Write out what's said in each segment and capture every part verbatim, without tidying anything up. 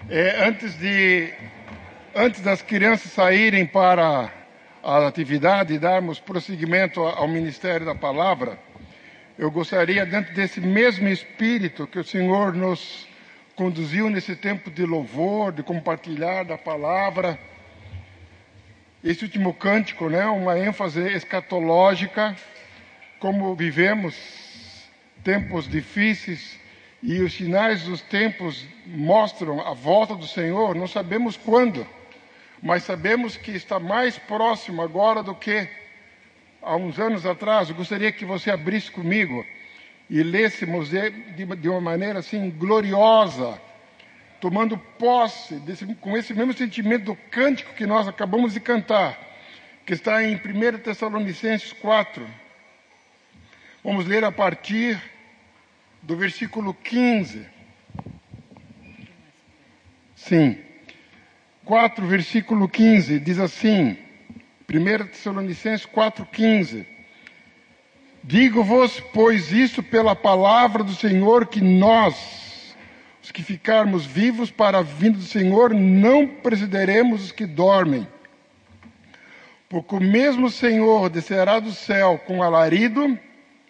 É, antes, de, antes das crianças saírem para a atividade e darmos prosseguimento ao Ministério da Palavra, eu gostaria, dentro desse mesmo espírito que o Senhor nos conduziu nesse tempo de louvor, de compartilhar da Palavra, esse último cântico, né, uma ênfase escatológica, como vivemos tempos difíceis e os sinais dos tempos mostram a volta do Senhor, não sabemos quando, mas sabemos que está mais próximo agora do que há uns anos atrás. Eu gostaria que você abrisse comigo e lêssemos de, de, de uma maneira assim gloriosa, tomando posse desse, com esse mesmo sentimento do cântico que nós acabamos de cantar, que está em primeira Tessalonicenses quatro. Vamos ler a partir do versículo quinze. Sim. quatro, versículo quinze, diz assim, primeira Tessalonicenses quatro, quinze. Digo-vos, pois, isso pela palavra do Senhor, que nós, os que ficarmos vivos para a vinda do Senhor, não precederemos os que dormem. Porque o mesmo Senhor descerá do céu com alarido,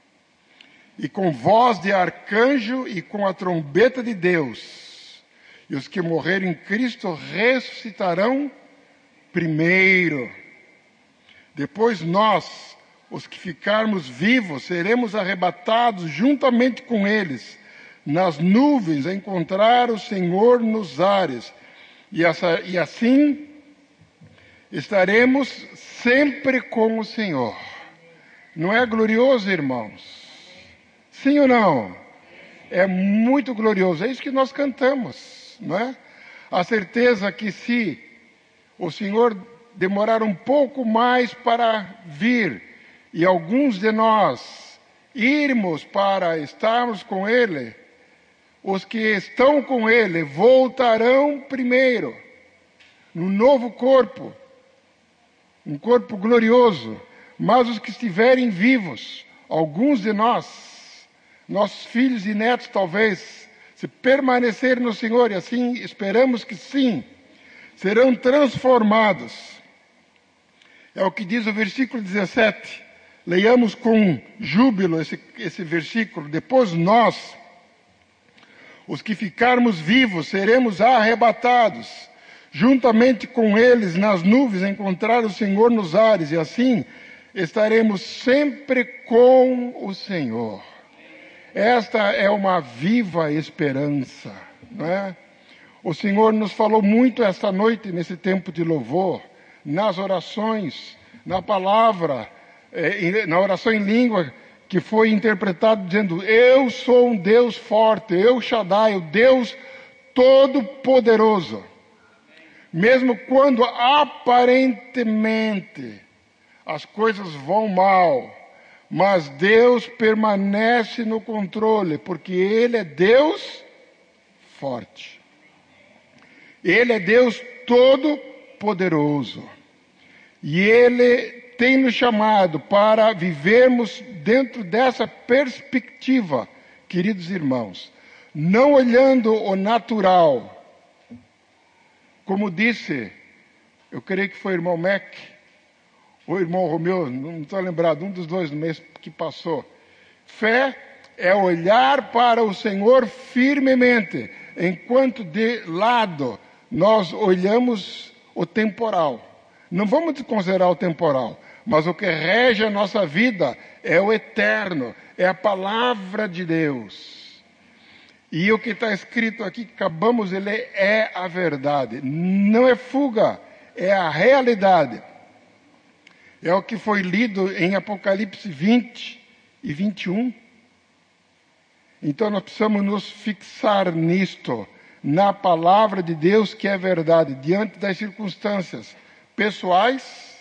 e com voz de arcanjo, e com a trombeta de Deus. E os que morrerem em Cristo ressuscitarão primeiro. Depois nós, os que ficarmos vivos, seremos arrebatados juntamente com eles, nas nuvens, a encontrar o Senhor nos ares. E, essa, e assim estaremos sempre com o Senhor. Não é glorioso, irmãos? Sim ou não? É muito glorioso. É isso que nós cantamos, não é? A certeza que se o Senhor demorar um pouco mais para vir e alguns de nós irmos para estarmos com Ele, os que estão com Ele voltarão primeiro, num novo corpo, um corpo glorioso. Mas os que estiverem vivos, alguns de nós, nossos filhos e netos talvez, se permanecerem no Senhor, e assim esperamos que sim, serão transformados. É o que diz o versículo dezessete. Leiamos com júbilo esse, esse versículo. Depois nós, os que ficarmos vivos, seremos arrebatados, juntamente com eles nas nuvens, a encontrar o Senhor nos ares, e assim estaremos sempre com o Senhor. Esta é uma viva esperança, não é? O Senhor nos falou muito esta noite, nesse tempo de louvor, nas orações, na palavra, na oração em língua, que foi interpretado dizendo, eu sou um Deus forte, eu Shaddai, o Deus Todo-Poderoso. Mesmo quando aparentemente as coisas vão mal, mas Deus permanece no controle, porque Ele é Deus forte. Ele é Deus todo-poderoso. E Ele tem nos chamado para vivermos dentro dessa perspectiva, queridos irmãos, não olhando o natural. Como disse, eu creio que foi o irmão Mac, o irmão Romeu, não estou lembrado, um dos dois no mês que passou. Fé é olhar para o Senhor firmemente, enquanto de lado nós olhamos o temporal. Não vamos desconsiderar o temporal, mas o que rege a nossa vida é o eterno, é a palavra de Deus. E o que está escrito aqui, que acabamos de ler, é a verdade. Não é fuga, é a realidade. É o que foi lido em Apocalipse vinte e vinte e um. Então nós precisamos nos fixar nisto, na palavra de Deus que é verdade, diante das circunstâncias pessoais,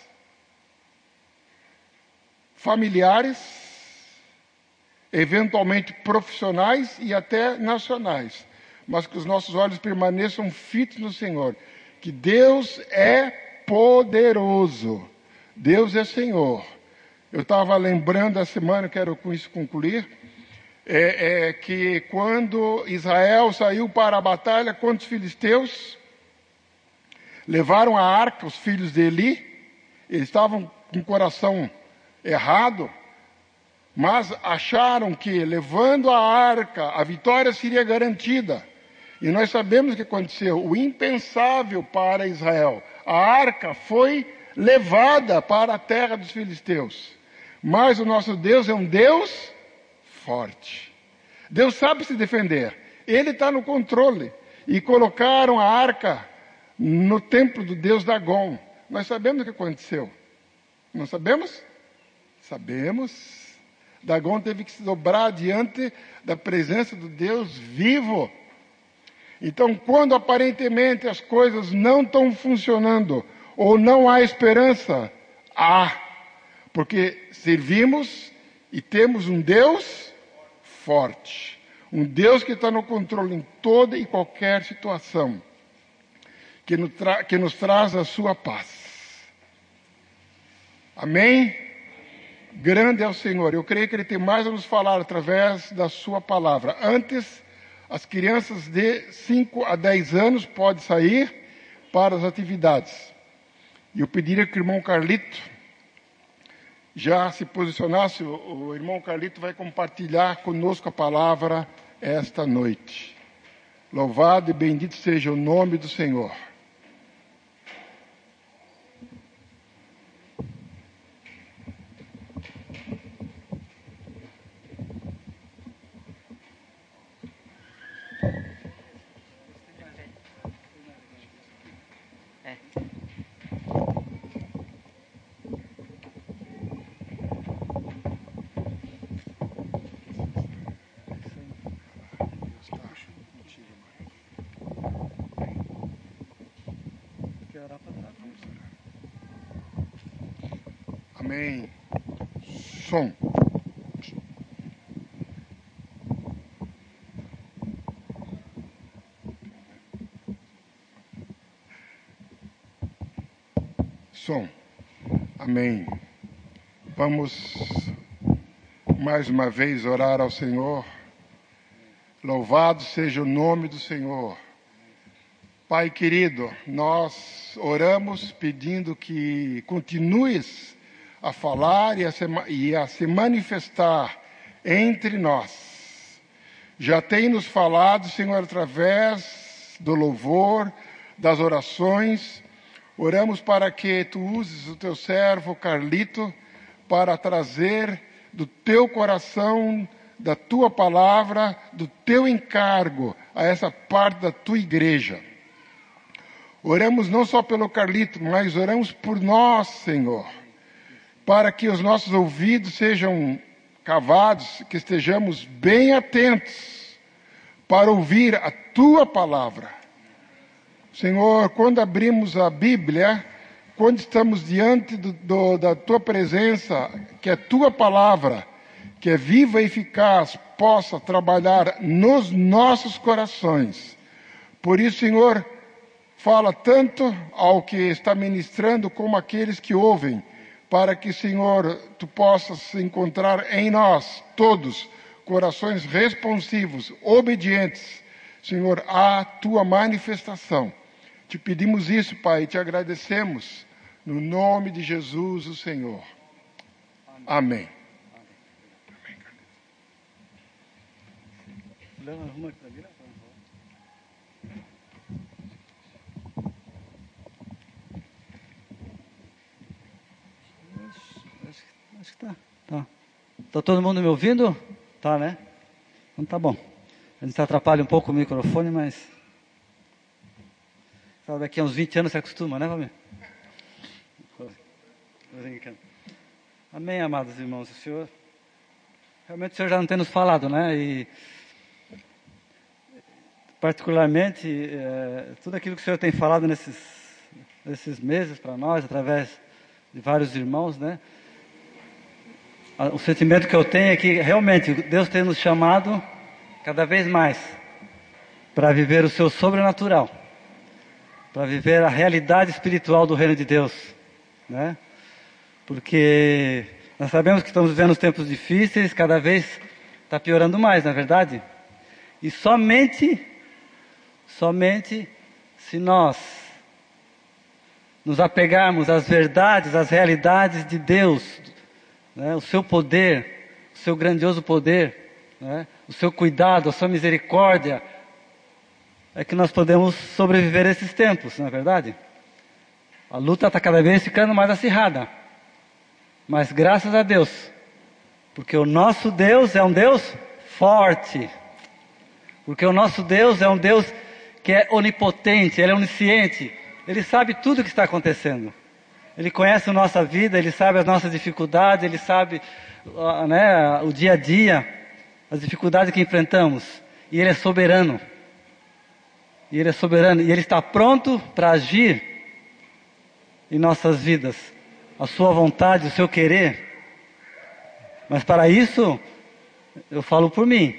familiares, eventualmente profissionais e até nacionais. Mas que os nossos olhos permaneçam fitos no Senhor. Que Deus é poderoso. Deus é Senhor. Eu estava lembrando a semana, quero com isso concluir, é, é que quando Israel saiu para a batalha contra os filisteus, levaram a arca os filhos de Eli, eles estavam com o coração errado, mas acharam que levando a arca a vitória seria garantida. E nós sabemos o que aconteceu, o impensável para Israel. A arca foi levada para a terra dos filisteus. Mas o nosso Deus é um Deus forte. Deus sabe se defender. Ele está no controle. E colocaram a arca no templo do Deus Dagon. Nós sabemos o que aconteceu. Não sabemos? Sabemos. Dagon teve que se dobrar diante da presença do Deus vivo. Então, quando aparentemente as coisas não estão funcionando, ou não há esperança, há. Porque servimos e temos um Deus forte. Um Deus que está no controle em toda e qualquer situação. Que nos, tra- que nos traz a sua paz. Amém? Grande é o Senhor. Eu creio que Ele tem mais a nos falar através da sua palavra. Antes, as crianças de cinco a dez anos podem sair para as atividades. E eu pediria que o irmão Carlito já se posicionasse. O, o irmão Carlito vai compartilhar conosco a palavra esta noite. Louvado e bendito seja o nome do Senhor. Amém. Som. Som. Amém. Vamos mais uma vez orar ao Senhor. Louvado seja o nome do Senhor. Pai querido, nós oramos pedindo que continues a falar e a, se, e a se manifestar entre nós. Já tem nos falado, Senhor, através do louvor, das orações. Oramos para que Tu uses o Teu servo, Carlito, para trazer do Teu coração, da Tua palavra, do Teu encargo a essa parte da Tua igreja. Oramos não só pelo Carlito, mas oramos por nós, Senhor, para que os nossos ouvidos sejam cavados, que estejamos bem atentos para ouvir a Tua palavra. Senhor, quando abrimos a Bíblia, quando estamos diante do, do, da Tua presença, que a Tua palavra, que é viva e eficaz, possa trabalhar nos nossos corações. Por isso, Senhor, fala tanto ao que está ministrando como àqueles que ouvem, para que, Senhor, Tu possas encontrar em nós, todos, corações responsivos, obedientes, Senhor, à Tua manifestação. Te pedimos isso, Pai, e Te agradecemos, no nome de Jesus, o Senhor. Amém. Amém. Acho que tá. Tá. Tá todo mundo me ouvindo? Tá, né? Então tá bom. A gente atrapalha um pouco o microfone, mas... Sabe, daqui a uns vinte anos se acostuma, né, Valmir? Amém, amados irmãos. O Senhor... Realmente o Senhor já não tem nos falado, né? E... Particularmente, é, tudo aquilo que o Senhor tem falado nesses, nesses meses para nós, através de vários irmãos, né? O sentimento que eu tenho é que realmente Deus tem nos chamado cada vez mais para viver o seu sobrenatural, para viver a realidade espiritual do reino de Deus, né? Porque nós sabemos que estamos vivendo tempos difíceis, cada vez está piorando mais, não é verdade? E somente, somente se nós nos apegarmos às verdades, às realidades de Deus, né, o seu poder, o seu grandioso poder, né, o seu cuidado, a sua misericórdia, é que nós podemos sobreviver a esses tempos, não é verdade? A luta está cada vez ficando mais acirrada. Mas graças a Deus, porque o nosso Deus é um Deus forte. Porque o nosso Deus é um Deus que é onipotente, Ele é onisciente. Ele sabe tudo o que está acontecendo. Ele conhece a nossa vida, Ele sabe as nossas dificuldades, Ele sabe uh, né, o dia a dia, as dificuldades que enfrentamos. E Ele é soberano. E Ele é soberano. E Ele está pronto para agir em nossas vidas. A sua vontade, o seu querer. Mas para isso, eu falo por mim.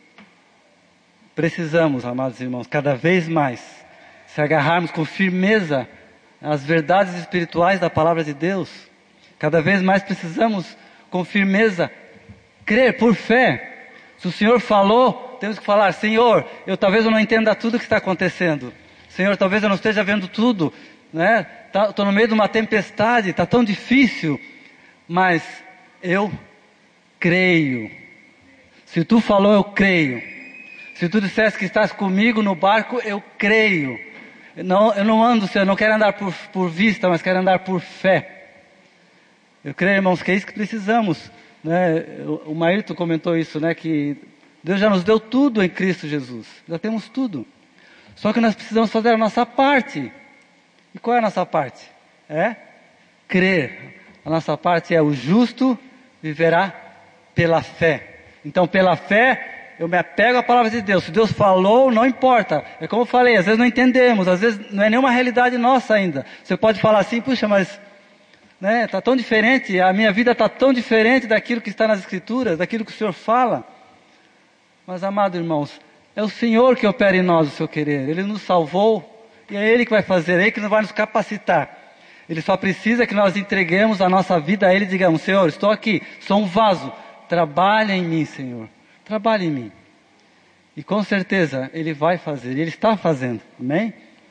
Precisamos, amados irmãos, cada vez mais se agarrarmos com firmeza às verdades espirituais da palavra de Deus. Cada vez mais precisamos, com firmeza, crer por fé. Se o Senhor falou, temos que falar: Senhor, eu talvez eu não entenda tudo o que está acontecendo. Senhor, talvez eu não esteja vendo tudo, né? Estou no meio de uma tempestade, está tão difícil, mas eu creio. Se tu falou, eu creio. Se tu disseste que estás comigo no barco, eu creio. Não, eu não ando, Senhor, eu não quero andar por, por vista, mas quero andar por fé. Eu creio, irmãos, que é isso que precisamos, né? O, o Maírton comentou isso, né? Que Deus já nos deu tudo em Cristo Jesus. Já temos tudo. Só que nós precisamos fazer a nossa parte. E qual é a nossa parte? É crer. A nossa parte é: o justo viverá pela fé. Então, pela fé, eu me apego à palavra de Deus. Se Deus falou, não importa. É como eu falei, às vezes não entendemos, às vezes não é nenhuma realidade nossa ainda. Você pode falar assim: puxa, mas né, está tão diferente, a minha vida está tão diferente daquilo que está nas Escrituras, daquilo que o Senhor fala. Mas, amados irmãos, é o Senhor que opera em nós o seu querer. Ele nos salvou. E é Ele que vai fazer, é Ele que nos vai nos capacitar. Ele só precisa que nós entreguemos a nossa vida a Ele e digamos: Senhor, estou aqui, sou um vaso, trabalha em mim, Senhor, trabalha em mim. E com certeza Ele vai fazer, Ele está fazendo, amém?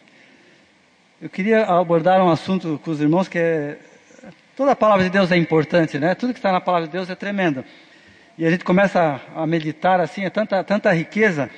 Eu queria abordar um assunto com os irmãos que é... Toda a palavra de Deus é importante, né? Tudo que está na palavra de Deus é tremendo. E a gente começa a meditar assim, é tanta, tanta riqueza...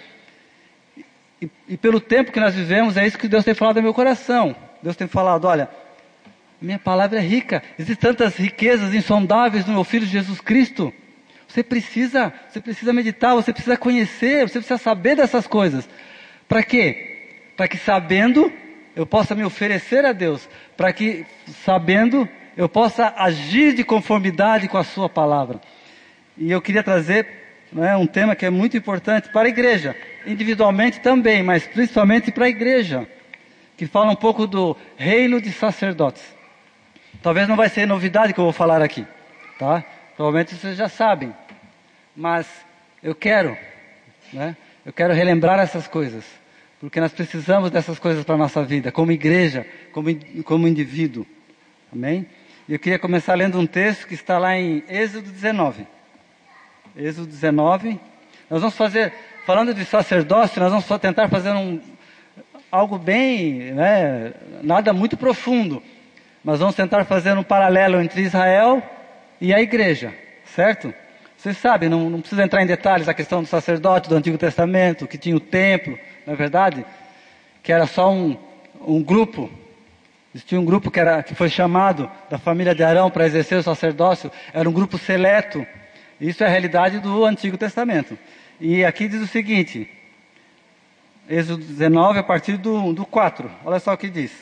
E, e pelo tempo que nós vivemos, é isso que Deus tem falado no meu coração. Deus tem falado: olha, minha palavra é rica. Existem tantas riquezas insondáveis no meu Filho Jesus Cristo. Você precisa, você precisa meditar, você precisa conhecer, você precisa saber dessas coisas. Para quê? Para que sabendo, eu possa me oferecer a Deus. Para que sabendo, eu possa agir de conformidade com a sua palavra. E eu queria trazer... Não é um tema que é muito importante para a igreja, individualmente também, mas principalmente para a igreja, que fala um pouco do reino de sacerdotes. Talvez não vai ser novidade que eu vou falar aqui, tá? Provavelmente vocês já sabem, mas eu quero, né? Eu quero relembrar essas coisas, porque nós precisamos dessas coisas para a nossa vida, como igreja, como, como indivíduo, amém? E eu queria começar lendo um texto que está lá em Êxodo dezenove. Êxodo dezenove, nós vamos fazer, falando de sacerdócio, nós vamos só tentar fazer um, algo bem, né, nada muito profundo, mas vamos tentar fazer um paralelo entre Israel e a igreja, certo? Vocês sabem, não, não precisa entrar em detalhes a questão do sacerdote do Antigo Testamento, que tinha o templo, não é verdade? Que era só um, um grupo, existia um grupo que, era, que foi chamado da família de Arão para exercer o sacerdócio, era um grupo seleto. Isso é a realidade do Antigo Testamento. E aqui diz o seguinte, Êxodo dezenove, a partir do, do quatro. Olha só o que diz.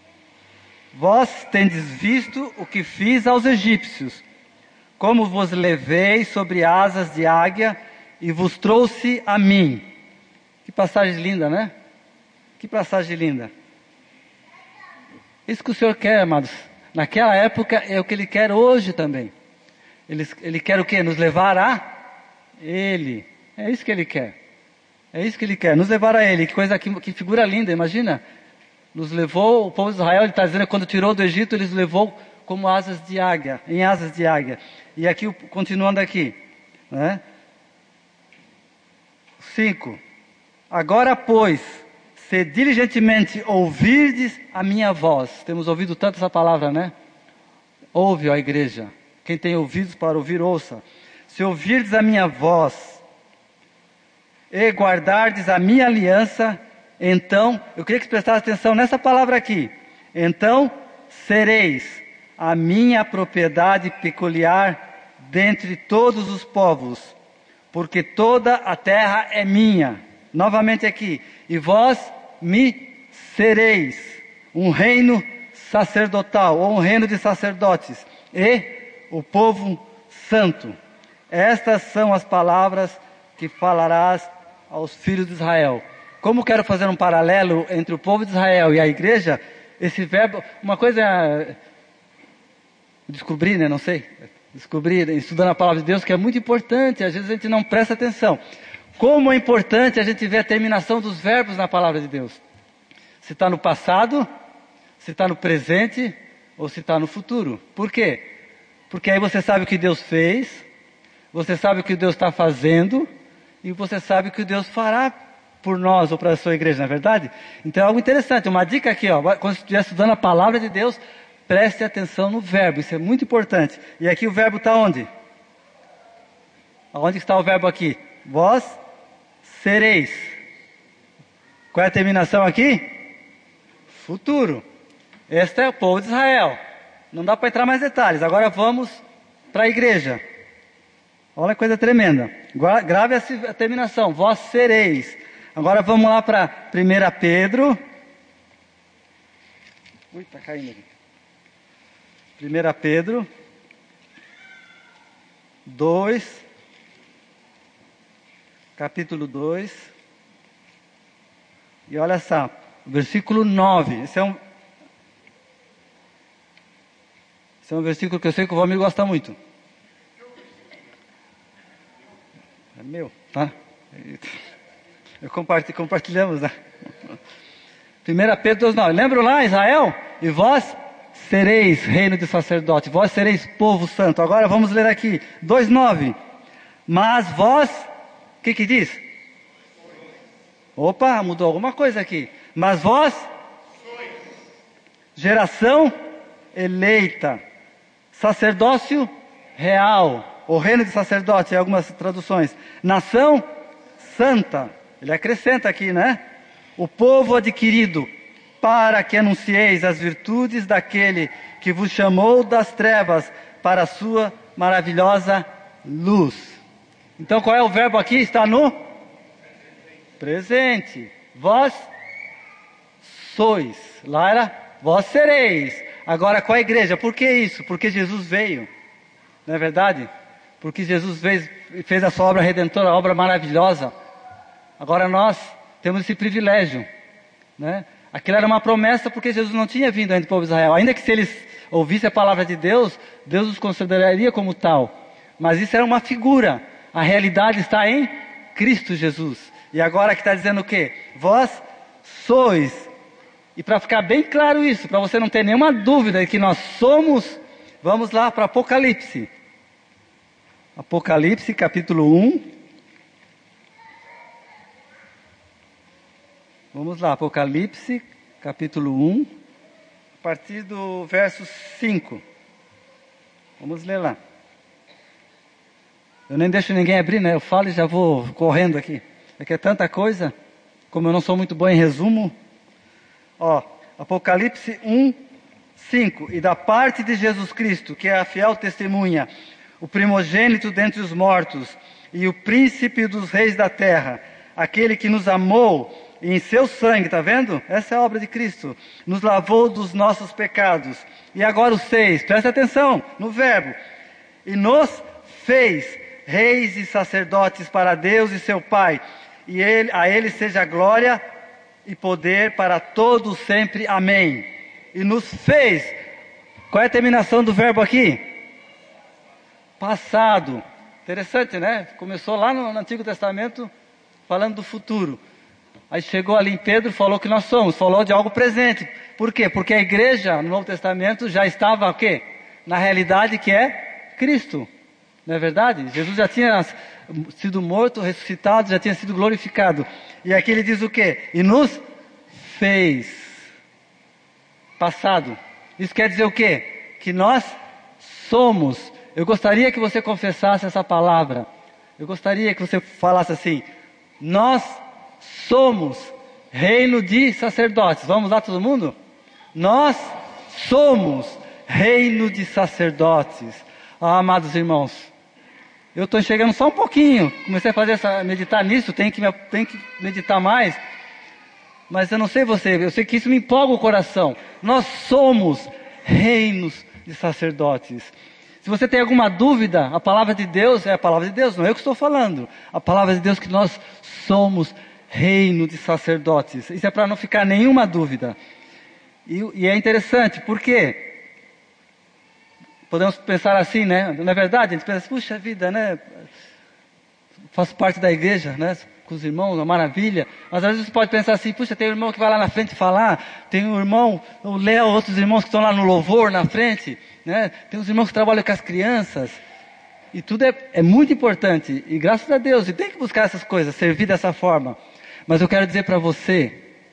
Vós tendes visto o que fiz aos egípcios, como vos levei sobre asas de águia e vos trouxe a mim. Que passagem linda, né? Que passagem linda. Isso que o Senhor quer, amados. Naquela época é o que Ele quer hoje também. Ele, ele quer o quê? Nos levar a Ele. É isso que Ele quer. É isso que Ele quer, nos levar a Ele. Que coisa, que, que figura linda, imagina. Nos levou, o povo de Israel, Ele está dizendo que quando tirou do Egito, Ele nos levou como asas de águia, em asas de águia. E aqui, continuando aqui, né? cinco. Agora, pois, se diligentemente ouvirdes a minha voz. Temos ouvido tanto essa palavra, né? Ouve, ó igreja. Quem tem ouvidos para ouvir, ouça. Se ouvirdes a minha voz e guardardes a minha aliança, então, eu queria que você prestasse atenção nessa palavra aqui. Então, sereis a minha propriedade peculiar dentre todos os povos, porque toda a terra é minha. Novamente aqui. E vós me sereis um reino sacerdotal, ou um reino de sacerdotes, e o povo santo. Estas são as palavras que falarás aos filhos de Israel. Como quero fazer um paralelo entre o povo de Israel e a igreja, esse verbo, uma coisa, descobri, né, não sei, descobri, estudando a palavra de Deus, que é muito importante, às vezes a gente não presta atenção. Como é importante a gente ver a terminação dos verbos na palavra de Deus. Se está no passado, se está no presente, ou se está no futuro. Por quê? Porque aí você sabe o que Deus fez, você sabe o que Deus está fazendo, e você sabe o que Deus fará por nós ou para a sua igreja, não é verdade? Então é algo interessante, uma dica aqui, ó, quando você estiver estudando a palavra de Deus, preste atenção no verbo, isso é muito importante. E aqui o verbo está onde? Onde está o verbo aqui? Vós sereis. Qual é a terminação aqui? Futuro. Este é o povo de Israel. Não dá para entrar mais detalhes. Agora vamos para a igreja. Olha que coisa tremenda. Grave a terminação. Vós sereis. Agora vamos lá para primeira Pedro. Ui, está caindo aqui. primeira Pedro dois. Capítulo dois, e olha só, versículo nove, esse é um, esse é um versículo que eu sei que o Valmir gosta muito. É meu, tá? Eu compartilho, compartilhamos, né? primeira Pedro dois, nove, lembram lá, Israel? E vós sereis reino de sacerdote, vós sereis povo santo. Agora vamos ler aqui, dois, nove, mas vós, o que que diz? Opa, mudou alguma coisa aqui. Mas vós, geração eleita, sacerdócio real, o reino de sacerdote, em algumas traduções, nação santa, ele acrescenta aqui, né? O povo adquirido, para que anuncieis as virtudes daquele que vos chamou das trevas para a sua maravilhosa luz. Então qual é o verbo aqui? Está no presente. Vós sois. Lá era vós sereis. Agora qual é a igreja? Por que isso? Porque Jesus veio. Não é verdade? Porque Jesus fez, fez a sua obra redentora, a obra maravilhosa. Agora nós temos esse privilégio, né? Aquilo era uma promessa porque Jesus não tinha vindo entre o povo de Israel. Ainda que se eles ouvissem a palavra de Deus, Deus os consideraria como tal. Mas isso era uma figura. A realidade está em Cristo Jesus. E agora que está dizendo o quê? Vós sois. E para ficar bem claro isso, para você não ter nenhuma dúvida de que nós somos, vamos lá para Apocalipse. Apocalipse capítulo um. Vamos lá, Apocalipse capítulo um, a partir do verso cinco. Vamos ler lá. Eu nem deixo ninguém abrir, né? Eu falo e já vou correndo aqui. É que é tanta coisa, como eu não sou muito bom em resumo. Ó, Apocalipse um, cinco. E da parte de Jesus Cristo, que é a fiel testemunha, o primogênito dentre os mortos, e o príncipe dos reis da terra, aquele que nos amou e em seu sangue, tá vendo? Essa é a obra de Cristo. Nos lavou dos nossos pecados. E agora o seis, presta atenção no verbo. E nos fez reis e sacerdotes para Deus e seu Pai. E ele, a Ele seja glória e poder para todos sempre. Amém. E nos fez. Qual é a terminação do verbo aqui? Passado. Interessante, né? Começou lá no, no Antigo Testamento falando do futuro. Aí chegou ali em Pedro, falou que nós somos, falou de algo presente. Por quê? Porque a igreja no Novo Testamento já estava o quê? Na realidade que é Cristo. Não é verdade? Jesus já tinha sido morto, ressuscitado, já tinha sido glorificado. E aqui ele diz o quê? E nos fez. Passado. Isso quer dizer o quê? Que nós somos. Eu gostaria que você confessasse essa palavra. Eu gostaria que você falasse assim: nós somos reino de sacerdotes. Vamos lá, todo mundo? Nós somos reino de sacerdotes. Ah, amados irmãos, eu estou enxergando só um pouquinho. Comecei a fazer essa, meditar nisso, tem que, tem que meditar mais. Mas eu não sei você, eu sei que isso me empolga o coração. Nós somos reinos de sacerdotes. Se você tem alguma dúvida, a palavra de Deus é a palavra de Deus, não é eu que estou falando. A palavra de Deus que nós somos reino de sacerdotes. Isso é para não ficar nenhuma dúvida. E, e é interessante, porque podemos pensar assim, né? Não é verdade? A gente pensa, puxa vida, né? Faço parte da igreja, né? Com os irmãos, uma maravilha. Mas às vezes você pode pensar assim, puxa, tem um irmão que vai lá na frente falar, tem um irmão, o Léo, outros irmãos que estão lá no louvor, na frente, né? Tem uns irmãos que trabalham com as crianças. E tudo é, é muito importante. E graças a Deus, e tem que buscar essas coisas, servir dessa forma. Mas eu quero dizer para você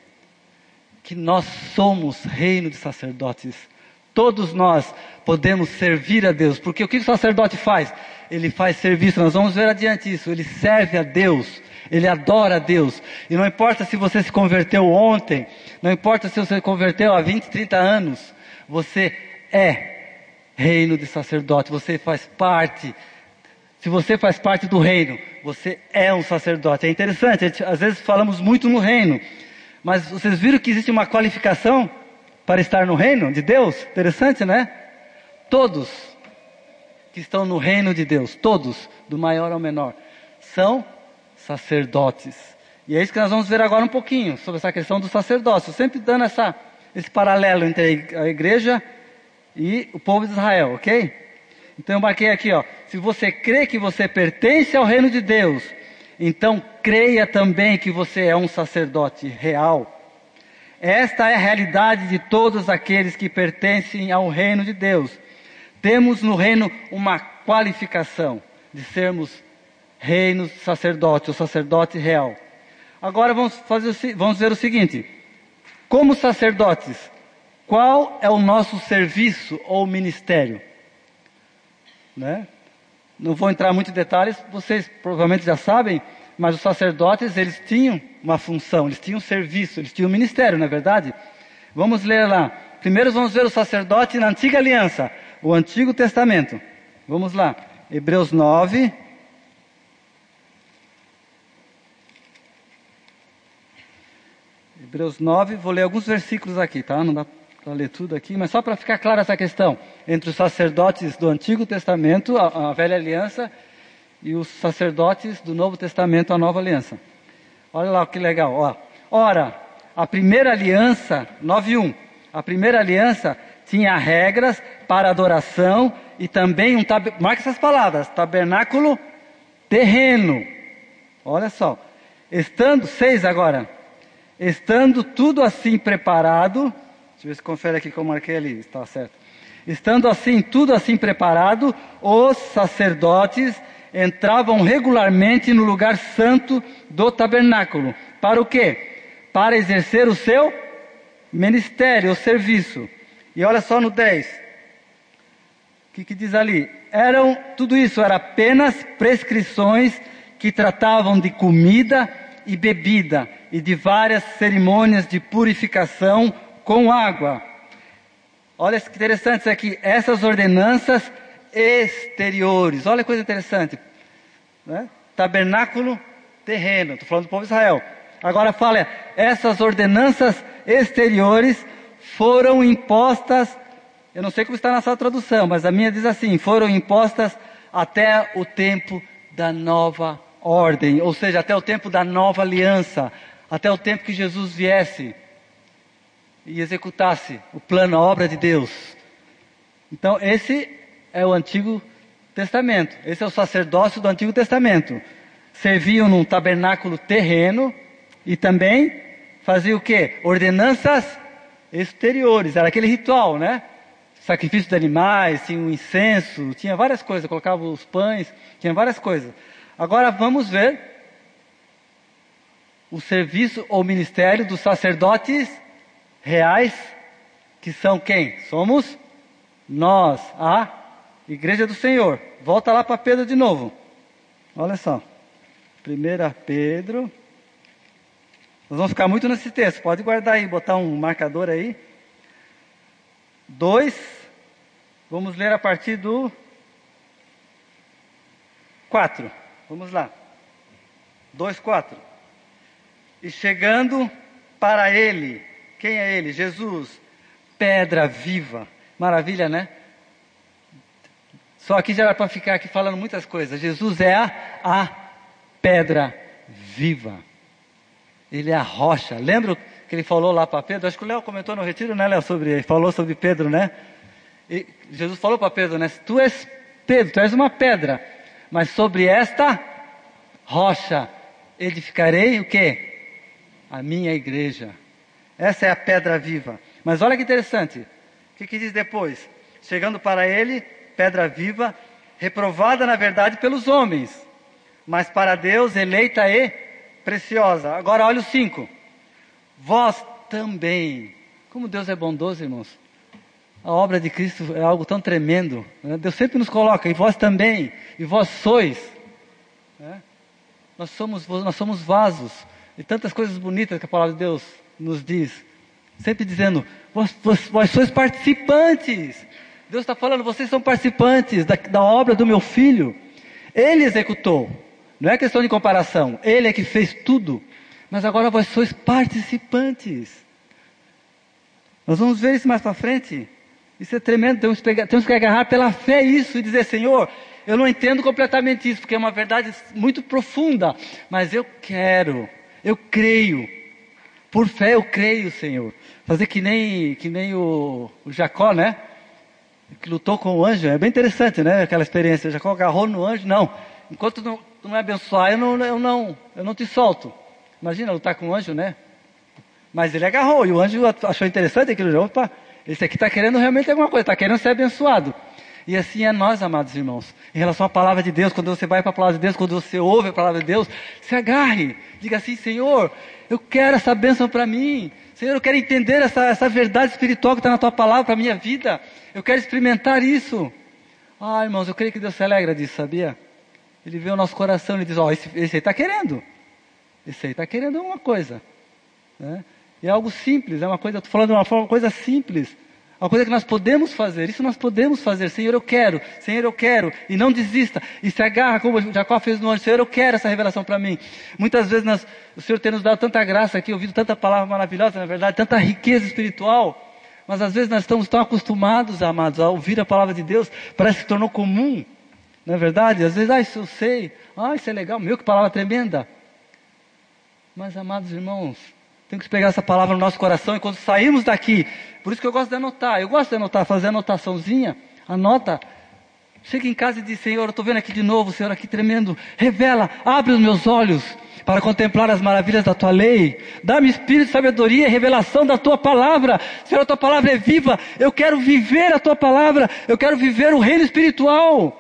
que nós somos reino de sacerdotes. Todos nós podemos servir a Deus. Porque o que o sacerdote faz? Ele faz serviço. Nós vamos ver adiante isso. Ele serve a Deus. Ele adora a Deus. E não importa se você se converteu ontem. Não importa se você se converteu há vinte, trinta anos. Você é reino de sacerdote. Você faz parte. Se você faz parte do reino, você é um sacerdote. É interessante. A gente, às vezes falamos muito no reino. Mas vocês viram que existe uma qualificação para estar no reino de Deus? Interessante, né? Todos que estão no reino de Deus, todos, do maior ao menor, são sacerdotes. E é isso que nós vamos ver agora um pouquinho, sobre essa questão do sacerdócio. Sempre dando essa, esse paralelo entre a igreja e o povo de Israel, ok? Então eu marquei aqui, ó. Se você crê que você pertence ao reino de Deus, então creia também que você é um sacerdote real. Esta é a realidade de todos aqueles que pertencem ao reino de Deus. Temos no reino uma qualificação de sermos reinos sacerdotes, o sacerdote real. Agora vamos, fazer, vamos ver o seguinte. Como sacerdotes, qual é o nosso serviço ou ministério? Né? Não vou entrar muito em detalhes, vocês provavelmente já sabem, mas os sacerdotes, eles tinham uma função, eles tinham um serviço, eles tinham um ministério, não é verdade? Vamos ler lá. Primeiro vamos ver o sacerdote na Antiga Aliança, o Antigo Testamento. Vamos lá. Hebreus nove. Hebreus nove, vou ler alguns versículos aqui, tá? Não dá para ler tudo aqui, mas só para ficar clara essa questão. Entre os sacerdotes do Antigo Testamento, a, a Velha Aliança, e os sacerdotes do Novo Testamento, a Nova Aliança. Olha lá que legal. Ó. Ora, a primeira aliança, nove um, a primeira aliança tinha regras para adoração e também um tabernáculo, marca essas palavras, tabernáculo terreno. Olha só. Estando, seis agora, estando tudo assim preparado, deixa eu ver se confere aqui que eu marquei ali, está certo. Estando assim, tudo assim preparado, os sacerdotes entravam regularmente no lugar santo do tabernáculo. Para o quê? Para exercer o seu ministério, o serviço. E olha só no dez. O que, que diz ali? Eram, tudo isso era apenas prescrições que tratavam de comida e bebida e de várias cerimônias de purificação com água. Olha que interessante isso aqui. Essas ordenanças exteriores. Olha que coisa interessante. Né? Tabernáculo terreno. Estou falando do povo de Israel. Agora fala, essas ordenanças exteriores foram impostas, eu não sei como está na sua tradução, mas a minha diz assim, foram impostas até o tempo da nova ordem, ou seja, até o tempo da nova aliança, até o tempo que Jesus viesse e executasse o plano, a obra de Deus. Então esse é o Antigo Testamento, esse é o sacerdócio do Antigo Testamento. Serviam num tabernáculo terreno e também faziam o quê? Ordenanças exteriores, era aquele ritual, né? Sacrifício de animais, tinha o incenso, tinha várias coisas, colocava os pães, tinha várias coisas. Agora vamos ver o serviço ou ministério dos sacerdotes reais, que são quem? Somos nós, a Igreja do Senhor. Volta lá para Pedro de novo. Olha só. primeira Pedro. Nós vamos ficar muito nesse texto. Pode guardar aí, botar um marcador aí. dois. Vamos ler a partir do quatro. Vamos lá. dois, quatro. E chegando para ele. Quem é ele? Jesus. Pedra viva. Maravilha, né? Só aqui já era para ficar aqui falando muitas coisas. Jesus é a, a pedra viva. Ele é a rocha. Lembra que ele falou lá para Pedro? Acho que o Léo comentou no retiro, né, Léo? Sobre, ele falou sobre Pedro, né? E Jesus falou para Pedro, né? Tu és Pedro, tu és uma pedra. Mas sobre esta rocha edificarei o quê? A minha igreja. Essa é a pedra viva. Mas olha que interessante. O que, que diz depois? Chegando para ele, pedra viva, reprovada na verdade pelos homens, mas para Deus eleita e preciosa. Agora olha o cinco. Vós também. Como Deus é bondoso, irmãos. A obra de Cristo é algo tão tremendo, né? Deus sempre nos coloca, e vós também, e vós sois. Né? Nós somos, nós somos vasos, e tantas coisas bonitas que a palavra de Deus nos diz. Sempre dizendo, vós, vós, vós sois participantes. Deus está falando, vocês são participantes da, da obra do meu filho. Ele executou. Não é questão de comparação. Ele é que fez tudo. Mas agora vós sois participantes. Nós vamos ver isso mais para frente. Isso é tremendo. Temos que, pegar, temos que agarrar pela fé isso e dizer, Senhor, eu não entendo completamente isso, porque é uma verdade muito profunda. Mas eu quero, eu creio. Por fé eu creio, Senhor. Fazer que nem, que nem o, o Jacó, né? Que lutou com o anjo. É bem interessante, né? Aquela experiência. Jacó agarrou no anjo. Não. Enquanto não, tu não me abençoar, eu não, eu, não, eu não te solto. Imagina lutar com o anjo, né? Mas ele agarrou. E o anjo achou interessante aquilo. Opa, esse aqui está querendo realmente alguma coisa. Está querendo ser abençoado. E assim é nós, amados irmãos. Em relação à palavra de Deus, quando você vai para a palavra de Deus, quando você ouve a palavra de Deus, se agarre. Diga assim, Senhor, eu quero essa bênção para mim. Senhor, eu quero entender essa, essa verdade espiritual que está na tua palavra para a minha vida. Eu quero experimentar isso. Ah, irmãos, eu creio que Deus se alegra disso, sabia? Ele vê o nosso coração e diz, ó, oh, esse, esse aí está querendo. Esse aí está querendo alguma coisa. Né? E é algo simples, é uma coisa, estou falando de uma forma, uma coisa simples. Uma coisa que nós podemos fazer, isso nós podemos fazer. Senhor, eu quero, Senhor, eu quero. E não desista. E se agarra, como Jacó fez no anjo. Senhor, eu quero essa revelação para mim. Muitas vezes nós, o Senhor tem nos dado tanta graça aqui, ouvido tanta palavra maravilhosa, na verdade, tanta riqueza espiritual. Mas às vezes nós estamos tão acostumados, amados, a ouvir a palavra de Deus, parece que se tornou comum. Não é verdade? Às vezes, ah, isso eu sei. Ah, isso é legal. Meu, que palavra tremenda. Mas, amados irmãos, temos que pegar essa palavra no nosso coração e quando sairmos daqui, por isso que eu gosto de anotar, eu gosto de anotar, fazer anotaçãozinha, anota, chega em casa e diz, Senhor, eu estou vendo aqui de novo, Senhor, aqui tremendo, revela, abre os meus olhos para contemplar as maravilhas da Tua lei, dá-me espírito de sabedoria e revelação da Tua palavra, Senhor, a Tua palavra é viva, eu quero viver a Tua palavra, eu quero viver o reino espiritual.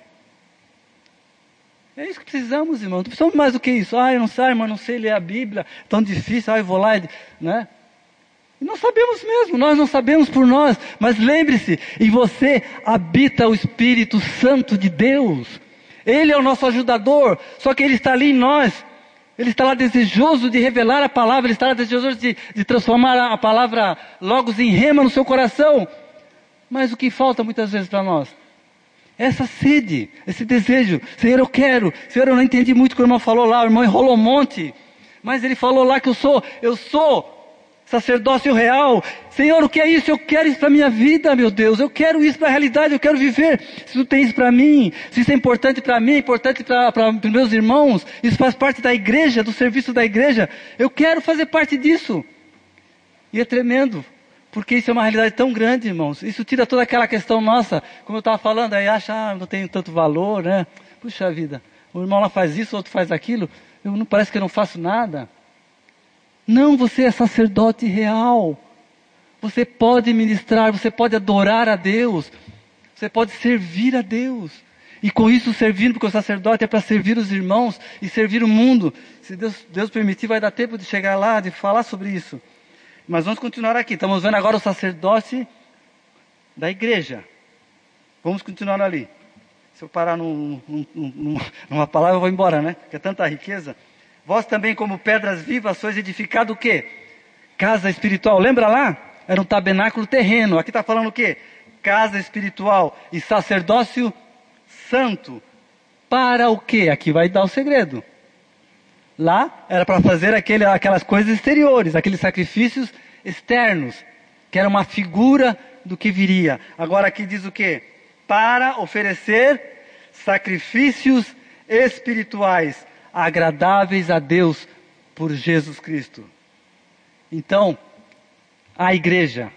É isso que precisamos, irmão. Não precisamos mais do que isso. Ah, eu não sei, irmão, não sei ler a Bíblia. É tão difícil. Ah, eu vou lá, né? E nós sabemos mesmo. Nós não sabemos por nós. Mas lembre-se, em você habita o Espírito Santo de Deus. Ele é o nosso ajudador. Só que Ele está ali em nós. Ele está lá desejoso de revelar a palavra. Ele está lá desejoso de, de transformar a palavra logos em rema no seu coração. Mas o que falta muitas vezes para nós? Essa sede, esse desejo. Senhor, eu quero. Senhor, eu não entendi muito o que o irmão falou lá. O irmão enrolou um monte. Mas ele falou lá que eu sou, eu sou sacerdócio real. Senhor, o que é isso? Eu quero isso para a minha vida, meu Deus. Eu quero isso para a realidade. Eu quero viver. Se tu tem isso para mim, se isso é importante para mim, é importante para os meus irmãos, isso faz parte da igreja, do serviço da igreja. Eu quero fazer parte disso. E é tremendo. Porque isso é uma realidade tão grande, irmãos. Isso tira toda aquela questão nossa, como eu estava falando, aí acha, ah, não tem tanto valor, né? Puxa vida, o irmão lá faz isso, o outro faz aquilo, eu não, parece que eu não faço nada. Não, você é sacerdote real. Você pode ministrar, você pode adorar a Deus. Você pode servir a Deus. E com isso servindo, porque o sacerdote é para servir os irmãos e servir o mundo. Se Deus, Deus permitir, vai dar tempo de chegar lá, de falar sobre isso. Mas vamos continuar aqui. Estamos vendo agora o sacerdote da igreja. Vamos continuar ali. Se eu parar num, num, num, numa palavra, eu vou embora, né? Porque é tanta riqueza. Vós também, como pedras vivas, sois edificado o quê? Casa espiritual. Lembra lá? Era um tabernáculo terreno. Aqui está falando o quê? Casa espiritual e sacerdócio santo. Para o quê? Aqui vai dar o segredo. Lá era para fazer aquele, aquelas coisas exteriores, aqueles sacrifícios externos, que era uma figura do que viria. Agora aqui diz o quê? Para oferecer sacrifícios espirituais, agradáveis a Deus por Jesus Cristo. Então, a igreja,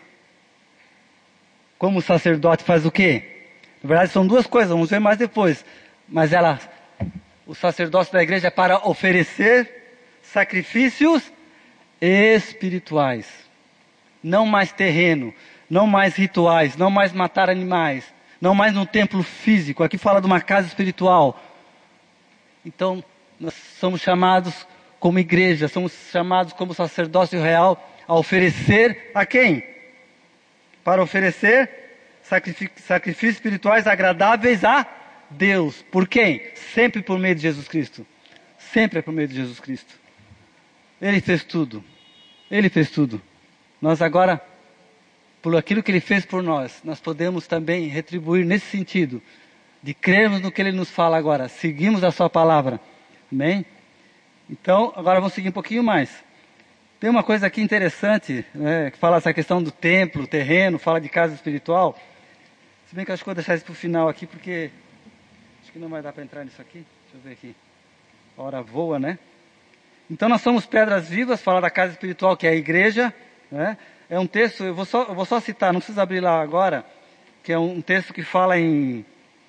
como sacerdote, faz o quê? Na verdade são duas coisas, vamos ver mais depois. Mas ela, o sacerdócio da igreja é para oferecer sacrifícios espirituais. Não mais terreno, não mais rituais, não mais matar animais, não mais no templo físico. Aqui fala de uma casa espiritual. Então, nós somos chamados como igreja, somos chamados como sacerdócio real a oferecer a quem? Para oferecer sacrifícios espirituais agradáveis a Deus. Por quem? Sempre por meio de Jesus Cristo. Sempre é por meio de Jesus Cristo. Ele fez tudo. Ele fez tudo. Nós agora, por aquilo que Ele fez por nós, nós podemos também retribuir nesse sentido, de crermos no que Ele nos fala agora, seguimos a Sua palavra. Amém? Então, agora vamos seguir um pouquinho mais. Tem uma coisa aqui interessante, né, que fala essa questão do templo, terreno, fala de casa espiritual. Se bem que eu acho que vou deixar isso para o final aqui, porque acho que não vai dar para entrar nisso aqui. Deixa eu ver aqui. A hora voa, né? Então nós somos pedras vivas, fala da casa espiritual, que é a igreja, né? É um texto, eu vou só, eu vou só citar, não precisa abrir lá agora, que é um texto que fala em...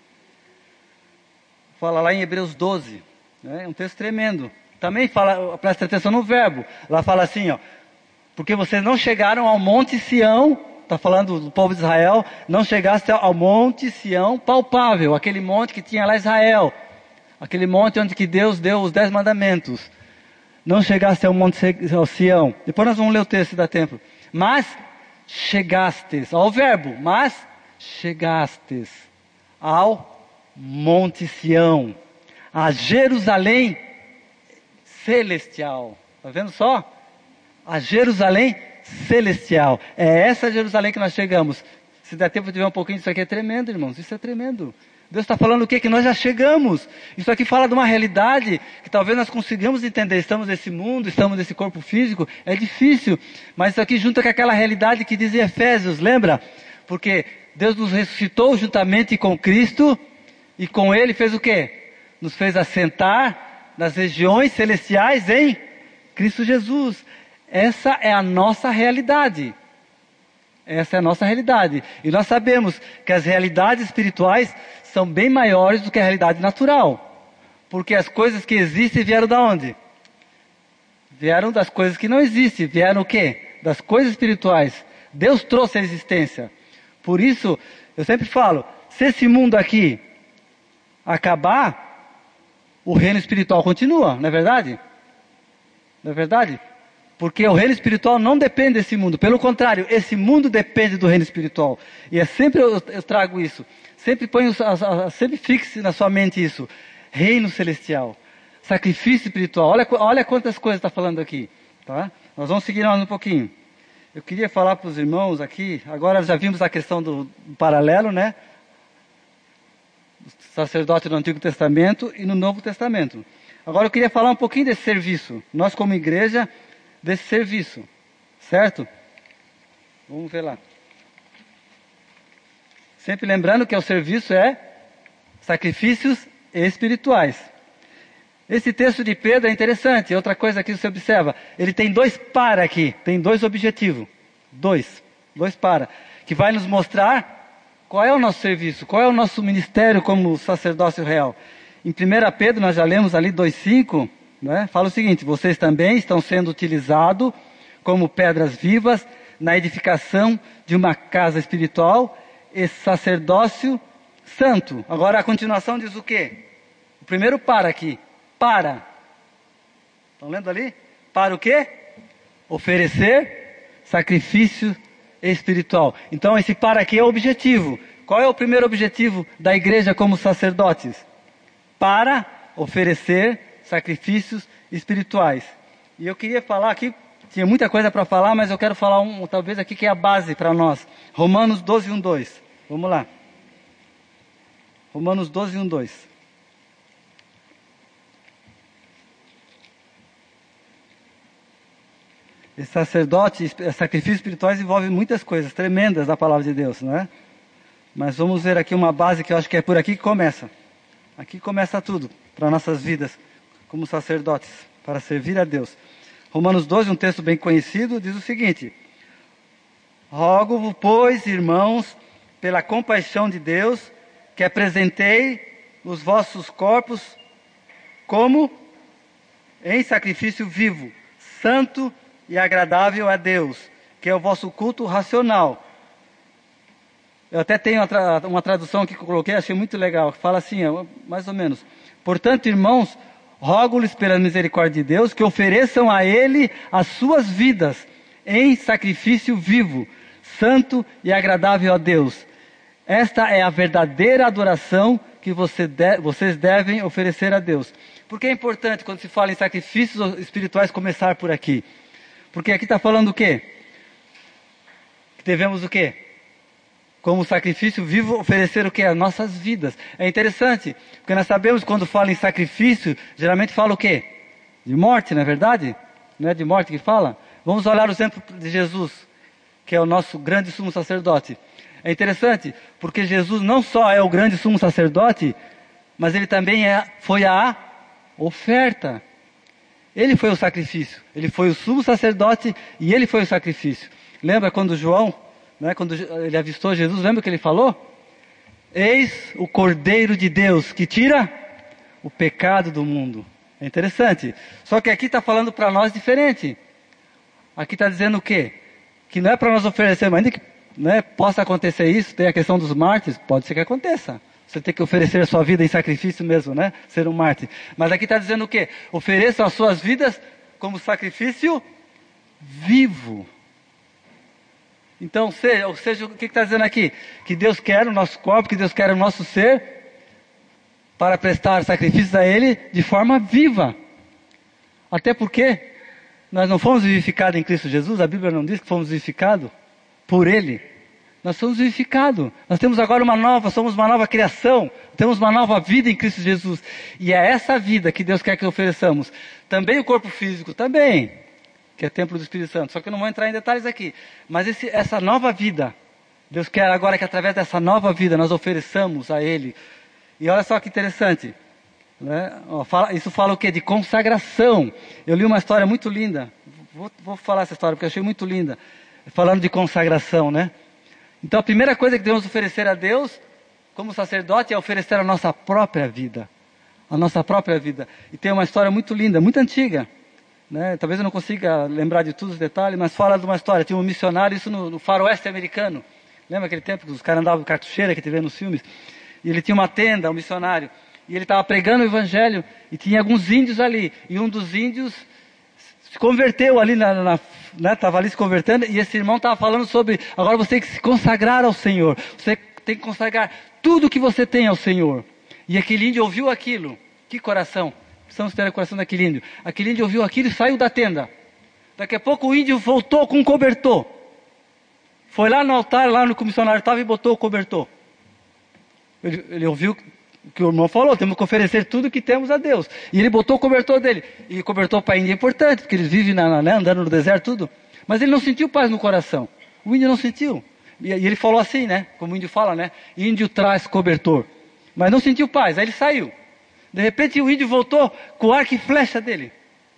Fala lá em Hebreus doze, né? É um texto tremendo. Também fala, presta atenção no verbo, lá fala assim, ó, porque vocês não chegaram ao monte Sião, está falando do povo de Israel, não chegaste ao monte Sião palpável, aquele monte que tinha lá Israel, aquele monte onde que Deus deu os dez mandamentos. Não chegaste ao monte ao Sião. Depois nós vamos ler o texto da templo. Mas chegastes, ao verbo, mas chegastes ao monte Sião, a Jerusalém celestial. Está vendo só? A Jerusalém celestial. É essa Jerusalém que nós chegamos. Se der tempo de ver um pouquinho disso aqui, é tremendo, irmãos. Isso é tremendo. Deus está falando o quê? Que nós já chegamos. Isso aqui fala de uma realidade que talvez nós consigamos entender. Estamos nesse mundo, estamos nesse corpo físico. É difícil. Mas isso aqui junta com aquela realidade que diz em Efésios, lembra? Porque Deus nos ressuscitou juntamente com Cristo e com Ele fez o quê? Nos fez assentar nas regiões celestiais em Cristo Jesus. Essa é a nossa realidade. Essa é a nossa realidade. E nós sabemos que as realidades espirituais são bem maiores do que a realidade natural. Porque as coisas que existem vieram de onde? Vieram das coisas que não existem. Vieram o quê? Das coisas espirituais. Deus trouxe a existência. Por isso, eu sempre falo, se esse mundo aqui acabar, o reino espiritual continua, não é verdade? Não é verdade? Porque o reino espiritual não depende desse mundo. Pelo contrário, esse mundo depende do reino espiritual. E é sempre eu, eu trago isso. Sempre ponho, sempre fixe na sua mente isso. Reino celestial. Sacrifício espiritual. Olha, olha quantas coisas está falando aqui. Tá? Nós vamos seguir mais um pouquinho. Eu queria falar para os irmãos aqui. Agora já vimos a questão do, do paralelo, né? Do sacerdote do Antigo Testamento e no Novo Testamento. Agora eu queria falar um pouquinho desse serviço. Nós como igreja... desse serviço, certo? Vamos ver lá. Sempre lembrando que o serviço é sacrifícios espirituais. Esse texto de Pedro é interessante. Outra coisa que você observa, ele tem dois para aqui, tem dois objetivos. Dois, dois para, que vai nos mostrar qual é o nosso serviço, qual é o nosso ministério como sacerdócio real. Em primeira Pedro, nós já lemos ali dois cinco, né? Fala o seguinte: vocês também estão sendo utilizados como pedras vivas na edificação de uma casa espiritual e sacerdócio santo. Agora a continuação diz o quê? O primeiro para aqui. Para. Estão lendo ali? Para o quê? Oferecer sacrifício espiritual. Então esse para aqui é o objetivo. Qual é o primeiro objetivo da igreja como sacerdotes? Para oferecer sacrifícios espirituais. E eu queria falar aqui, tinha muita coisa para falar, mas eu quero falar um, talvez aqui que é a base para nós. Romanos doze, um, dois. Vamos lá. Romanos doze, um, dois. Esse sacerdote, sacrifícios espirituais envolve muitas coisas tremendas da palavra de Deus, não é? Mas vamos ver aqui uma base que eu acho que é por aqui que começa. Aqui começa tudo para nossas vidas como sacerdotes, para servir a Deus. Romanos doze, um texto bem conhecido, diz o seguinte: rogo-vos, pois, irmãos, pela compaixão de Deus, que apresentei os vossos corpos como em sacrifício vivo, santo e agradável a Deus, que é o vosso culto racional. Eu até tenho uma tradução aqui que eu coloquei, achei muito legal, que fala assim, mais ou menos: portanto, irmãos, rogo-lhes pela misericórdia de Deus que ofereçam a Ele as suas vidas em sacrifício vivo, santo e agradável a Deus. Esta é a verdadeira adoração que você de, vocês devem oferecer a Deus. Por que é importante, quando se fala em sacrifícios espirituais, começar por aqui? Porque aqui está falando o quê? Que devemos o quê? Como sacrifício vivo, oferecer o quê? As nossas vidas. É interessante, porque nós sabemos que quando fala em sacrifício, geralmente fala o quê? De morte, não é verdade? Não é de morte que fala? Vamos olhar o exemplo de Jesus, que é o nosso grande sumo sacerdote. É interessante, porque Jesus não só é o grande sumo sacerdote, mas ele também é, foi a oferta. Ele foi o sacrifício. Ele foi o sumo sacerdote e ele foi o sacrifício. Lembra quando João, né, quando ele avistou Jesus, lembra o que ele falou? Eis o Cordeiro de Deus que tira o pecado do mundo. É interessante. Só que aqui está falando para nós diferente. Aqui está dizendo o quê? Que não é para nós oferecer, mas ainda que, né, possa acontecer isso, tem a questão dos mártires, pode ser que aconteça. Você tem que oferecer a sua vida em sacrifício mesmo, né? Ser um mártir. Mas aqui está dizendo o quê? Ofereçam as suas vidas como sacrifício vivo. Então, seja, ou seja, o que está dizendo aqui? Que Deus quer o nosso corpo, que Deus quer o nosso ser, para prestar sacrifícios a Ele de forma viva. Até porque nós não fomos vivificados em Cristo Jesus, a Bíblia não diz que fomos vivificados por Ele. Nós somos vivificados. Nós temos agora uma nova, somos uma nova criação. Temos uma nova vida em Cristo Jesus. E é essa vida que Deus quer que ofereçamos. Também o corpo físico, também, que é templo do Espírito Santo. Só que eu não vou entrar em detalhes aqui. Mas esse, essa nova vida, Deus quer agora que através dessa nova vida nós ofereçamos a Ele. E olha só que interessante. Né? Ó, fala, isso fala o quê? De consagração. Eu li uma história muito linda. Vou, vou falar essa história porque eu achei muito linda. Falando de consagração, né? Então a primeira coisa que devemos oferecer a Deus, como sacerdote, é oferecer a nossa própria vida. A nossa própria vida. E tem uma história muito linda, muito antiga. Né? Talvez eu não consiga lembrar de todos os detalhes, mas fala de uma história. Tinha um missionário, isso no, no faroeste americano. Lembra aquele tempo que os caras andavam com cartucheira que te vê nos filmes? E ele tinha uma tenda, um missionário. E ele estava pregando o evangelho. E tinha alguns índios ali. E um dos índios se converteu ali, na, na, né, estava ali se convertendo, e esse irmão estava falando sobre, agora você tem que se consagrar ao Senhor, você tem que consagrar tudo que você tem ao Senhor. E aquele índio ouviu aquilo, que coração, precisamos ter o coração daquele índio. Aquele índio ouviu aquilo e saiu da tenda. Daqui a pouco o índio voltou com um cobertor, foi lá no altar, lá no que o missionário estava e botou o cobertor. Ele, ele ouviu o que o irmão falou, temos que oferecer tudo que temos a Deus. E ele botou o cobertor dele. E o cobertor para a Índia é importante, porque eles vivem na, né, andando no deserto, tudo. Mas ele não sentiu paz no coração. O índio não sentiu. E, e ele falou assim, né? Como o índio fala, né? Índio traz cobertor. Mas não sentiu paz, aí ele saiu. De repente o índio voltou com o arco e flecha dele.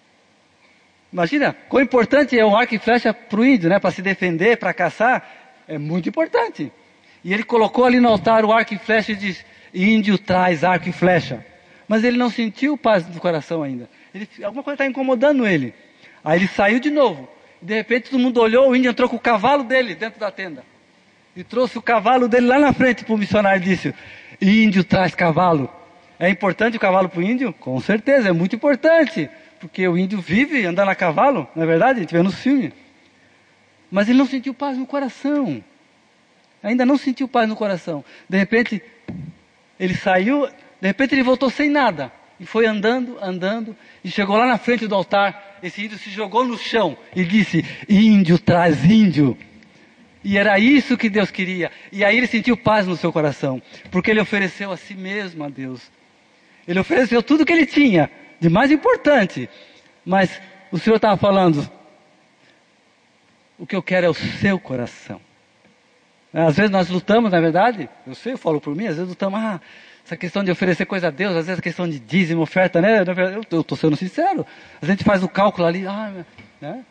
Imagina, quão importante é o arco e flecha para o índio, né? Para se defender, para caçar. É muito importante. E ele colocou ali no altar o arco e flecha e disse: índio traz arco e flecha. Mas ele não sentiu paz no coração ainda. Ele, alguma coisa está incomodando ele. Aí ele saiu de novo. E de repente todo mundo olhou, o índio entrou com o cavalo dele dentro da tenda. E trouxe o cavalo dele lá na frente para o missionário e disse: índio traz cavalo. É importante o cavalo para o índio? Com certeza, é muito importante. Porque o índio vive andando a cavalo, não é verdade? A gente vê nos filmes. Mas ele não sentiu paz no coração. Ainda não sentiu paz no coração. De repente, ele saiu, de repente ele voltou sem nada. E foi andando, andando, e chegou lá na frente do altar. Esse índio se jogou no chão e disse, índio traz índio. E era isso que Deus queria. E aí ele sentiu paz no seu coração. Porque ele ofereceu a si mesmo a Deus. Ele ofereceu tudo que ele tinha, de mais importante. Mas o Senhor estava falando, o que eu quero é o seu coração. Às vezes nós lutamos, na verdade, eu sei, eu falo por mim, às vezes lutamos, ah, essa questão de oferecer coisa a Deus, às vezes a questão de dízimo, oferta, né? Eu estou sendo sincero. A gente faz o cálculo ali, ah, né?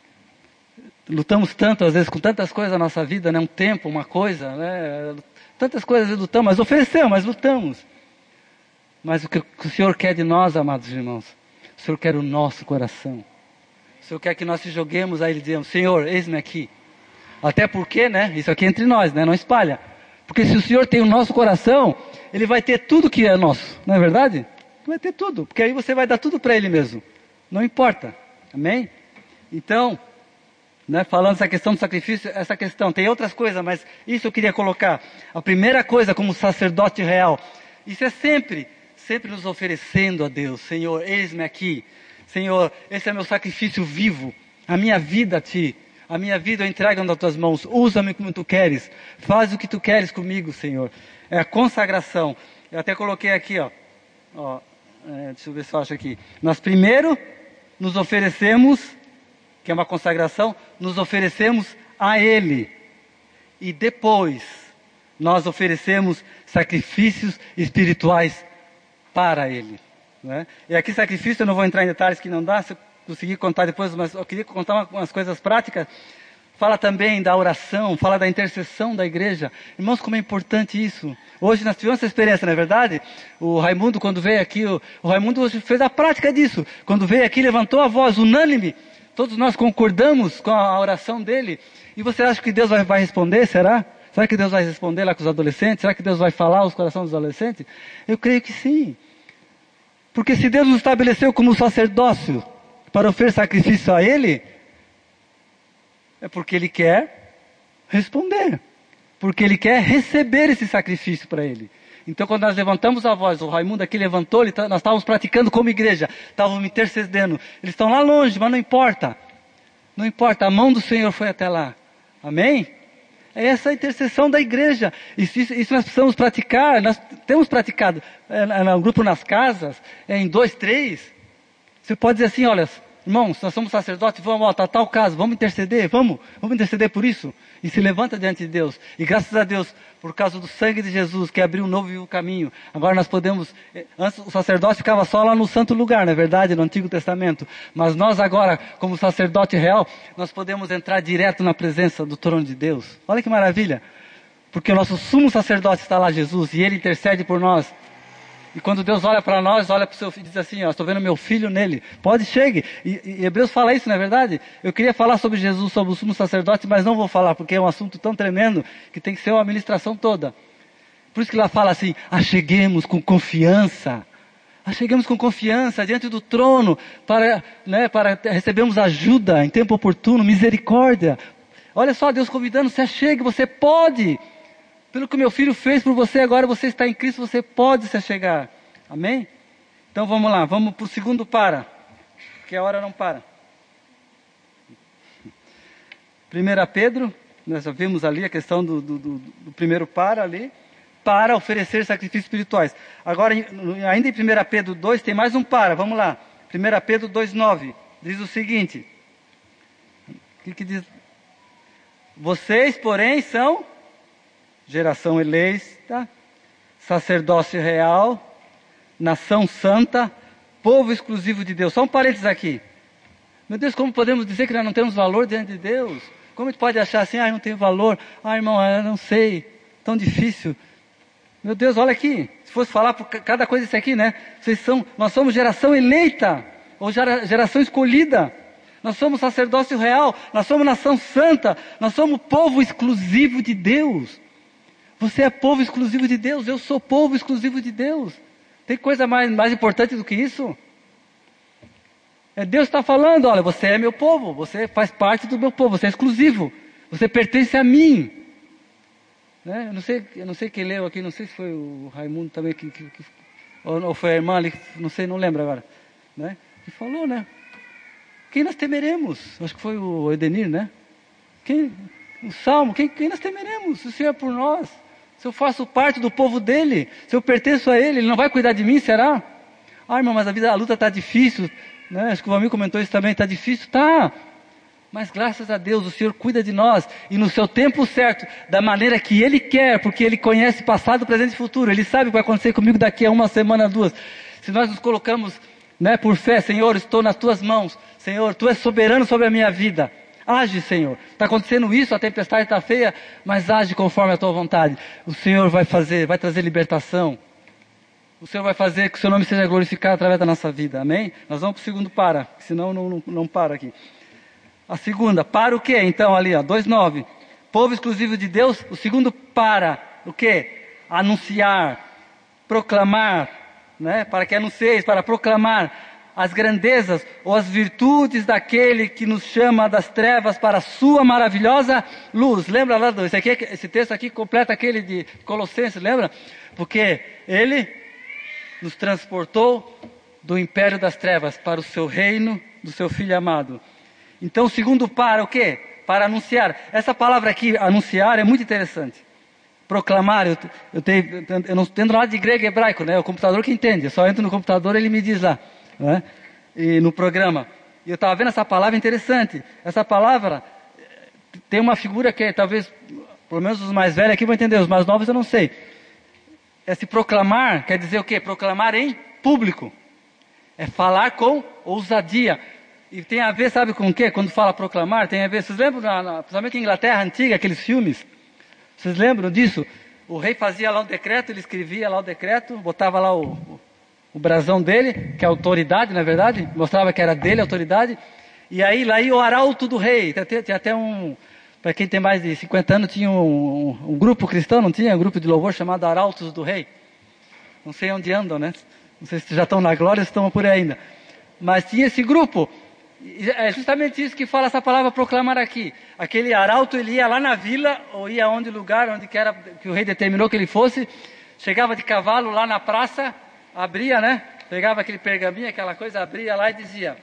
Lutamos tanto, às vezes, com tantas coisas na nossa vida, né? Um tempo, uma coisa, né? Tantas coisas lutamos, mas oferecemos, mas lutamos. Mas o que o Senhor quer de nós, amados irmãos, o Senhor quer o nosso coração. O Senhor quer que nós se joguemos a Ele e dizemos, Senhor, eis-me aqui. Até porque, né? Isso aqui é entre nós, né? Não espalha. Porque se o Senhor tem o nosso coração, Ele vai ter tudo que é nosso. Não é verdade? Vai ter tudo. Porque aí você vai dar tudo para Ele mesmo. Não importa. Amém? Então, né, falando essa questão do sacrifício, essa questão, tem outras coisas, mas isso eu queria colocar. A primeira coisa como sacerdote real, isso é sempre, sempre nos oferecendo a Deus. Senhor, eis-me aqui. Senhor, esse é meu sacrifício vivo. A minha vida a Ti. A minha vida eu entrego nas Tuas mãos. Usa-me como Tu queres. Faz o que Tu queres comigo, Senhor. É a consagração. Eu até coloquei aqui, ó. ó é, deixa eu ver se eu acho aqui. Nós primeiro nos oferecemos, que é uma consagração, nos oferecemos a Ele. E depois nós oferecemos sacrifícios espirituais para Ele. Né? E aqui sacrifício, eu não vou entrar em detalhes que não dá, se eu conseguir contar depois, mas eu queria contar uma, umas coisas práticas. Fala também da oração, fala da intercessão da igreja. Irmãos, como é importante isso. Hoje nós tivemos essa experiência, não é verdade? O Raimundo, quando veio aqui, o, o Raimundo hoje fez a prática disso. Quando veio aqui, levantou a voz unânime. Todos nós concordamos com a oração dele. E você acha que Deus vai, vai responder? Será? Será que Deus vai responder lá com os adolescentes? Será que Deus vai falar aos corações dos adolescentes? Eu creio que sim. Porque se Deus nos estabeleceu como sacerdócio para oferecer sacrifício a Ele, é porque Ele quer responder. Porque Ele quer receber esse sacrifício para Ele. Então quando nós levantamos a voz, o Raimundo aqui levantou, ele, nós estávamos praticando como igreja, estávamos intercedendo. Eles estão lá longe, mas não importa. Não importa, a mão do Senhor foi até lá. Amém? É essa a intercessão da igreja. Isso, isso, isso nós precisamos praticar. Nós temos praticado é, no grupo nas casas, é, em dois, três. Você pode dizer assim, olha, irmãos, nós somos sacerdotes, vamos, ó, tá tal caso, vamos interceder, vamos, vamos interceder por isso. E se levanta diante de Deus. E graças a Deus, por causa do sangue de Jesus, que abriu um novo e vivo caminho, agora nós podemos, antes o sacerdote ficava só lá no santo lugar, não é verdade, no Antigo Testamento. Mas nós agora, como sacerdote real, nós podemos entrar direto na presença do trono de Deus. Olha que maravilha. Porque o nosso sumo sacerdote está lá, Jesus, e Ele intercede por nós. E quando Deus olha para nós, olha para o seu filho e diz assim, ó, estou vendo meu filho nele. Pode, chegue. E, e Hebreus fala isso, não é verdade? Eu queria falar sobre Jesus, sobre o sumo sacerdote, mas não vou falar, porque é um assunto tão tremendo que tem que ser uma ministração toda. Por isso que lá fala assim, acheguemos com confiança. Acheguemos com confiança diante do trono para, né, para recebermos ajuda em tempo oportuno, misericórdia. Olha só, Deus convidando, se achegue, você pode. Pelo que o meu filho fez por você, agora você está em Cristo, você pode se achegar. Amém? Então vamos lá, vamos para o segundo para. Porque a hora não para. primeiro Pedro, nós já vimos ali a questão do, do, do, do primeiro para ali. Para oferecer sacrifícios espirituais. Agora, ainda em primeiro Pedro dois, tem mais um para, vamos lá. primeiro Pedro dois, nove, diz o seguinte. O que, que diz? Vocês, porém, são geração eleita, sacerdócio real, nação santa, povo exclusivo de Deus. Só um parênteses aqui. Meu Deus, como podemos dizer que nós não temos valor diante de Deus? Como a gente pode achar assim, ah, não tem valor, ah, irmão, eu não sei, tão difícil. Meu Deus, olha aqui, se fosse falar por cada coisa isso aqui, né? Vocês são, nós somos geração eleita, ou gera, geração escolhida. Nós somos sacerdócio real, nós somos nação santa, nós somos povo exclusivo de Deus. Você é povo exclusivo de Deus, eu sou povo exclusivo de Deus. Tem coisa mais, mais importante do que isso? É Deus está falando, olha, você é meu povo, você faz parte do meu povo, você é exclusivo, você pertence a mim. Né? Eu não sei, eu não sei quem leu aqui, não sei se foi o Raimundo também, que, que, que, ou, ou foi a irmã ali, não sei, não lembro agora. Né? Que falou, né? Quem nós temeremos? Acho que foi o Edenir, né? Quem, o Salmo, quem, quem nós temeremos? Se o Senhor é por nós, se eu faço parte do povo dele, se eu pertenço a ele, ele não vai cuidar de mim, será? Ah, irmão, mas a vida, a luta está difícil. Né? Acho que o amigo comentou isso também, está difícil, tá. Mas graças a Deus o Senhor cuida de nós e no seu tempo certo, da maneira que Ele quer, porque Ele conhece passado, presente e futuro. Ele sabe o que vai acontecer comigo daqui a uma semana, duas. Se nós nos colocamos, né, por fé, Senhor, estou nas Tuas mãos. Senhor, Tu és soberano sobre a minha vida. Age, Senhor. Está acontecendo isso, a tempestade está feia, mas age conforme a Tua vontade. O Senhor vai fazer, vai trazer libertação. O Senhor vai fazer que o seu nome seja glorificado através da nossa vida, amém? Nós vamos para o segundo para, senão não, não, não para aqui. A segunda, para o quê? Então ali, ó, dois nove. Povo exclusivo de Deus. O segundo para, o quê? Anunciar, proclamar, né? Para que anuncieis, para proclamar as grandezas ou as virtudes daquele que nos chama das trevas para a sua maravilhosa luz. Lembra lá, do, esse, aqui, esse texto aqui completa aquele de Colossenses, lembra? Porque ele nos transportou do império das trevas para o seu reino, do seu Filho amado. Então, o segundo para, o quê? Para anunciar. Essa palavra aqui, anunciar, é muito interessante. Proclamar, eu, eu, tenho, eu não entendo nada de grego e hebraico, né? É o computador que entende. Eu só entro no computador e ele me diz lá, né? E no programa. E eu estava vendo essa palavra interessante. Essa palavra tem uma figura que talvez, pelo menos os mais velhos aqui vão entender, os mais novos eu não sei. É se proclamar, quer dizer o quê? Proclamar em público. É falar com ousadia. E tem a ver, sabe com o quê? Quando fala proclamar, tem a ver... Vocês lembram, na, na, principalmente em Inglaterra antiga, aqueles filmes? Vocês lembram disso? O rei fazia lá um decreto, ele escrevia lá o decreto, botava lá o, o, o brasão dele, que é a autoridade, na verdade, mostrava que era dele a autoridade. E aí, lá ia o arauto do rei. Tem, tem até um... Para quem tem mais de cinquenta anos, tinha um, um, um grupo cristão, não tinha? Um grupo de louvor chamado Arautos do Rei. Não sei onde andam, né? Não sei se já estão na glória ou se estão por aí ainda. Mas tinha esse grupo. E é justamente isso que fala essa palavra proclamar aqui. Aquele arauto, ele ia lá na vila, ou ia onde lugar, onde que, era, que o rei determinou que ele fosse. Chegava de cavalo lá na praça, abria, né? Pegava aquele pergaminho, aquela coisa, abria lá e dizia...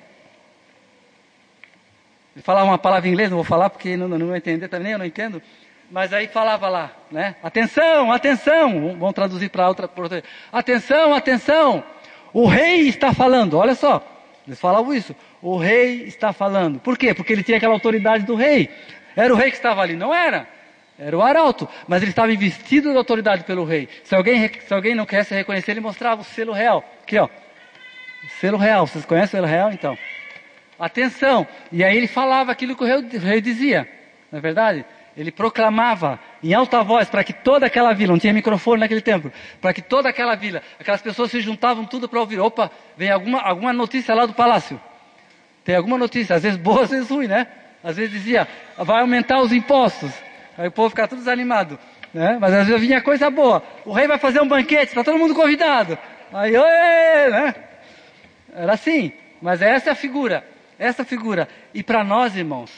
Ele falava uma palavra em inglês, não vou falar porque não, não vou entender também, eu não entendo. Mas aí falava lá, né? Atenção, atenção, vamos traduzir para outra português. Atenção, atenção, o rei está falando, olha só. Eles falavam isso, o rei está falando. Por quê? Porque ele tinha aquela autoridade do rei. Era o rei que estava ali, não era. Era o arauto, mas ele estava investido de autoridade pelo rei. Se alguém, se alguém não quisesse reconhecer, ele mostrava o selo real. Aqui, ó. Selo real, vocês conhecem o selo real? Então... Atenção! E aí ele falava aquilo que o rei, o rei dizia, não é verdade? Ele proclamava em alta voz para que toda aquela vila, não tinha microfone naquele tempo, para que toda aquela vila, aquelas pessoas se juntavam tudo para ouvir. Opa, vem alguma, alguma notícia lá do palácio. Tem alguma notícia, às vezes boa, às vezes ruim, né? Às vezes dizia, vai aumentar os impostos. Aí o povo ficava tudo desanimado, né? Mas às vezes vinha coisa boa. O rei vai fazer um banquete, está todo mundo convidado. Aí, oi, né? Era assim, mas essa é a figura. Essa figura. E para nós, irmãos,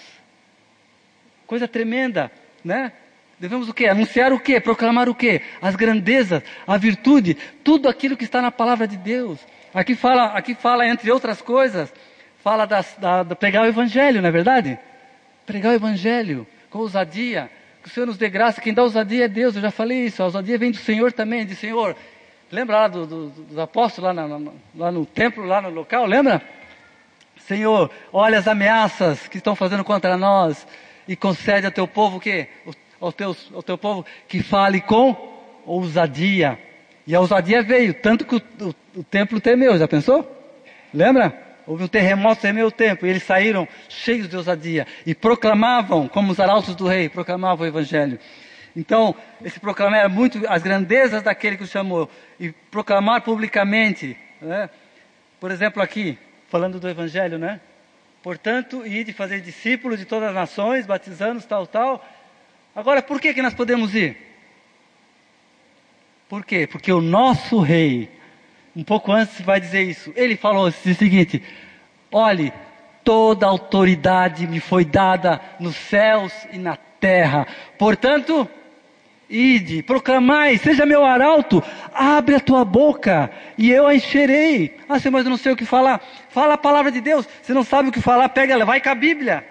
coisa tremenda, né? Devemos o quê? Anunciar o quê? Proclamar o quê? As grandezas, a virtude, tudo aquilo que está na palavra de Deus. Aqui fala, aqui fala entre outras coisas, fala das, da, da pregar o evangelho, não é verdade? Pregar o evangelho com ousadia. Que o Senhor nos dê graça. Quem dá ousadia é Deus, eu já falei isso. A ousadia vem do Senhor também, de Senhor. Lembra lá do, do, dos apóstolos, lá, na, lá no templo, lá no local, lembra? Senhor, olha as ameaças que estão fazendo contra nós e concede ao teu povo o quê? Ao teu, ao teu povo que fale com ousadia. E a ousadia veio, tanto que o, o, o templo temeu, já pensou? Lembra? Houve um terremoto, temeu o templo, e eles saíram cheios de ousadia e proclamavam, como os arautos do rei, proclamavam o evangelho. Então, esse proclamar era muito as grandezas daquele que o chamou e proclamar publicamente, né? Por exemplo aqui, falando do evangelho, né? Portanto, ide fazer discípulos de todas as nações, batizando-os, tal, tal. Agora, por que que nós podemos ir? Por quê? Porque o nosso rei, um pouco antes vai dizer isso, ele falou o seguinte: olhe, toda autoridade me foi dada nos céus e na terra, portanto, ide, proclamai, seja meu arauto, abre a tua boca e eu a encherei. Ah, Senhor, mas eu não sei o que falar. Fala a palavra de Deus. Se não sabe o que falar, pega ela, vai com a Bíblia.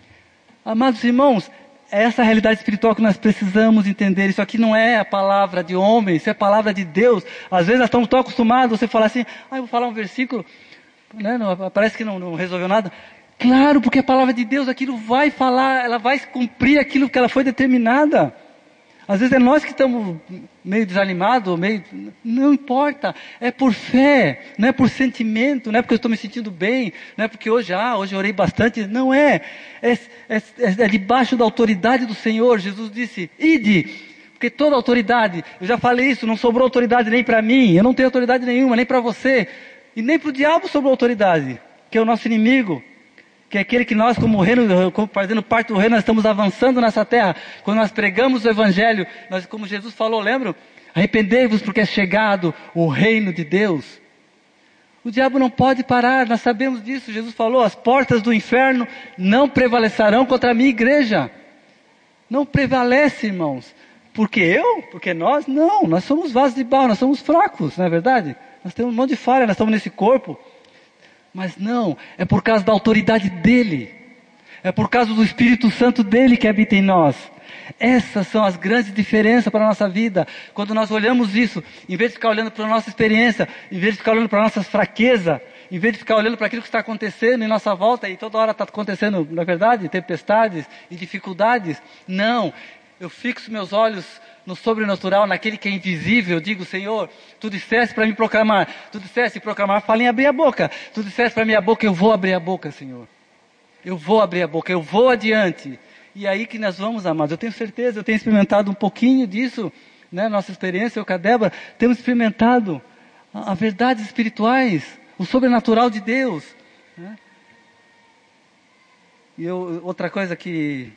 Amados irmãos, é essa a realidade espiritual que nós precisamos entender. Isso aqui não é a palavra de homem, isso é a palavra de Deus. Às vezes nós estamos tão acostumados, você fala assim, ah, eu vou falar um versículo, né? Não, parece que não, não resolveu nada. Claro, porque a palavra de Deus, aquilo vai falar, ela vai cumprir aquilo que ela foi determinada. Às vezes é nós que estamos meio desanimados, meio... não importa, é por fé, não é por sentimento, não é porque eu estou me sentindo bem, não é porque hoje, ah, hoje eu orei bastante, não é, é, é, é debaixo da autoridade do Senhor. Jesus disse, ide, porque toda autoridade, eu já falei isso, não sobrou autoridade nem para mim, eu não tenho autoridade nenhuma, nem para você, e nem para o diabo sobrou autoridade, que é o nosso inimigo. Que é aquele que nós, como reino, como fazendo parte do reino, nós estamos avançando nessa terra. Quando nós pregamos o Evangelho, nós, como Jesus falou, lembram? Arrependei-vos porque é chegado o reino de Deus. O diabo não pode parar, nós sabemos disso. Jesus falou, as portas do inferno não prevalecerão contra a minha igreja. Não prevalece, irmãos. Porque eu? Porque nós? Não, nós somos vasos de barro, nós somos fracos, não é verdade? Nós temos um monte de falha, nós estamos nesse corpo. Mas não, é por causa da autoridade dele. É por causa do Espírito Santo dele que habita em nós. Essas são as grandes diferenças para a nossa vida. Quando nós olhamos isso, em vez de ficar olhando para a nossa experiência, em vez de ficar olhando para a nossa fraqueza, em vez de ficar olhando para aquilo que está acontecendo em nossa volta, e toda hora está acontecendo, na verdade, tempestades e dificuldades. Não, eu fixo meus olhos no sobrenatural, naquele que é invisível. Eu digo, Senhor, tu disseste para me proclamar, tu disseste proclamar, fala em abrir a boca, tu disseste para minha boca, eu vou abrir a boca, Senhor, eu vou abrir a boca, eu vou adiante, e aí que nós vamos, amados. Eu tenho certeza, eu tenho experimentado um pouquinho disso, né, nossa experiência, eu com a Débora, temos experimentado as verdades espirituais, o sobrenatural de Deus, né? E eu, outra coisa que...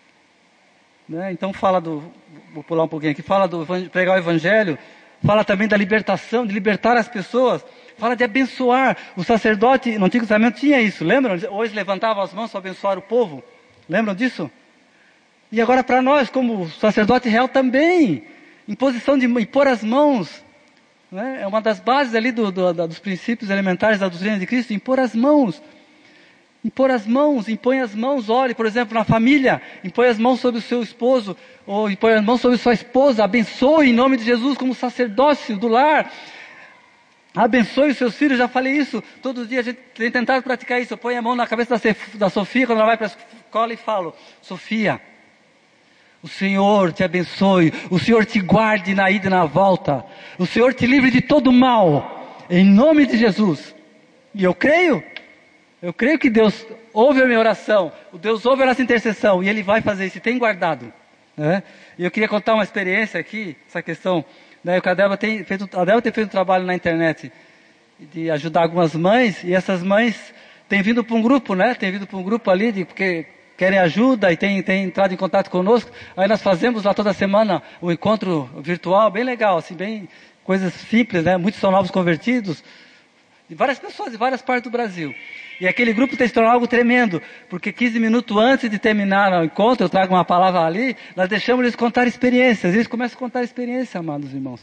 Né? Então fala do, vou pular um pouquinho aqui, fala do pregar o Evangelho, fala também da libertação, de libertar as pessoas, fala de abençoar. O sacerdote no Antigo Testamento tinha isso, lembram? Hoje levantavam as mãos para abençoar o povo, lembram disso? E agora para nós, como sacerdote real também, em posição de impor as mãos, né? É uma das bases ali do, do, dos princípios elementares da doutrina de Cristo, impor as mãos. Impor as mãos, impõe as mãos, ore, por exemplo, na família, impõe as mãos sobre o seu esposo, ou impõe as mãos sobre sua esposa, abençoe em nome de Jesus como sacerdócio do lar, abençoe os seus filhos, já falei isso, todos os dias a gente tem tentado praticar isso. Eu ponho a mão na cabeça da, da Sofia, quando ela vai para a escola, e falo, Sofia, o Senhor te abençoe, o Senhor te guarde na ida e na volta, o Senhor te livre de todo mal, em nome de Jesus. E eu creio, Eu creio que Deus ouve a minha oração, o Deus ouve a nossa intercessão, e Ele vai fazer isso, e tem guardado, né? E eu queria contar uma experiência aqui, essa questão, né? A Débora tem feito, a Débora tem feito um trabalho na internet, de ajudar algumas mães, e essas mães têm vindo para um grupo, né? Têm vindo para um grupo ali, de, porque querem ajuda, e têm, têm entrado em contato conosco. Aí nós fazemos lá toda semana um encontro virtual, bem legal, assim, bem, coisas simples, né? Muitos são novos convertidos, de várias pessoas, de várias partes do Brasil. E aquele grupo tem se tornado algo tremendo, porque quinze minutos antes de terminar o encontro, eu trago uma palavra ali, nós deixamos eles contar experiências. Eles começam a contar experiências, amados irmãos.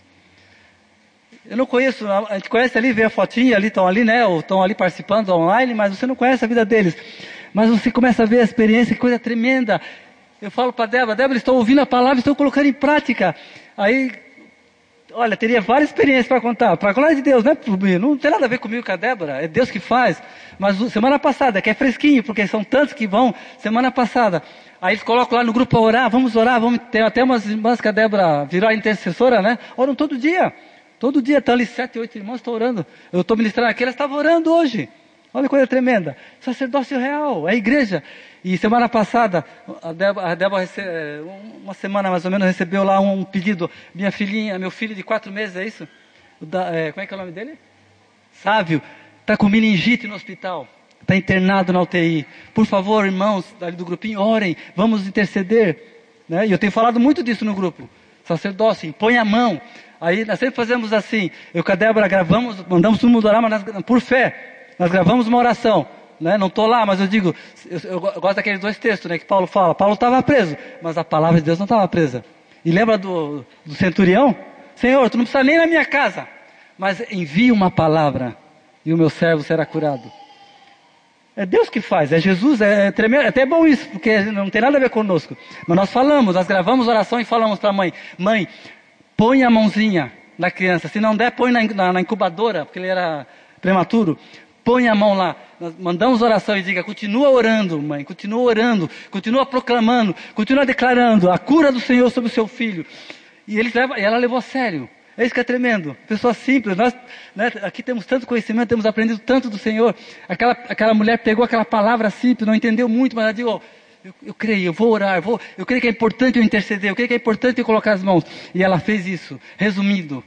Eu não conheço, a gente conhece ali, vê a fotinha ali, estão ali, né, ou estão ali participando online, mas você não conhece a vida deles. Mas você começa a ver a experiência, que coisa tremenda. Eu falo para a Débora, Débora, eles estão ouvindo a palavra, estão colocando em prática. Aí... Olha, teria várias experiências para contar, para a glória de Deus, né? Não tem nada a ver comigo, com a Débora, é Deus que faz. Mas semana passada, que é fresquinho, porque são tantos que vão, semana passada, aí eles colocam lá no grupo para orar, vamos orar, vamos ter até umas irmãs que a Débora virou a intercessora, né? Oram todo dia, todo dia estão ali sete, oito irmãos, estão orando. Eu estou ministrando aqui, elas estavam orando hoje. Olha que coisa tremenda, sacerdócio real, é a igreja. E semana passada, a Débora, a Débora recebe, uma semana mais ou menos, recebeu lá um pedido. Minha filhinha, meu filho de quatro meses, é isso? Da, é, como é que é o nome dele? Sávio, está com meningite no hospital, está internado na U T I. Por favor, irmãos ali do grupinho, orem, vamos interceder. Né? E eu tenho falado muito disso no grupo. Sacerdócio, impõe a mão. Aí nós sempre fazemos assim, eu com a Débora gravamos, mandamos todo mundo orar, mas nós, por fé, nós gravamos uma oração. Né? Não estou lá, mas eu digo, eu, eu gosto daqueles dois textos, né, que Paulo fala. Paulo estava preso, mas a palavra de Deus não estava presa. E lembra do, do centurião? Senhor, tu não precisa nem ir na minha casa, mas envia uma palavra e o meu servo será curado. É Deus que faz, é Jesus, é, tremendo, é até bom isso, porque não tem nada a ver conosco. Mas nós falamos, nós gravamos oração e falamos para a mãe, mãe, põe a mãozinha na criança, se não der, põe na, na, na incubadora, porque ele era prematuro, põe a mão lá. Nós mandamos oração e diga, continua orando, mãe, continua orando, continua proclamando, continua declarando a cura do Senhor sobre o seu filho. E ele leva, ela levou a sério. É isso que é tremendo. Pessoa simples. Nós, né, aqui temos tanto conhecimento, temos aprendido tanto do Senhor. Aquela, aquela mulher pegou aquela palavra simples, não entendeu muito, mas ela disse, oh, eu, eu creio, eu vou orar, vou, eu creio que é importante eu interceder, eu creio que é importante eu colocar as mãos. E ela fez isso. Resumindo,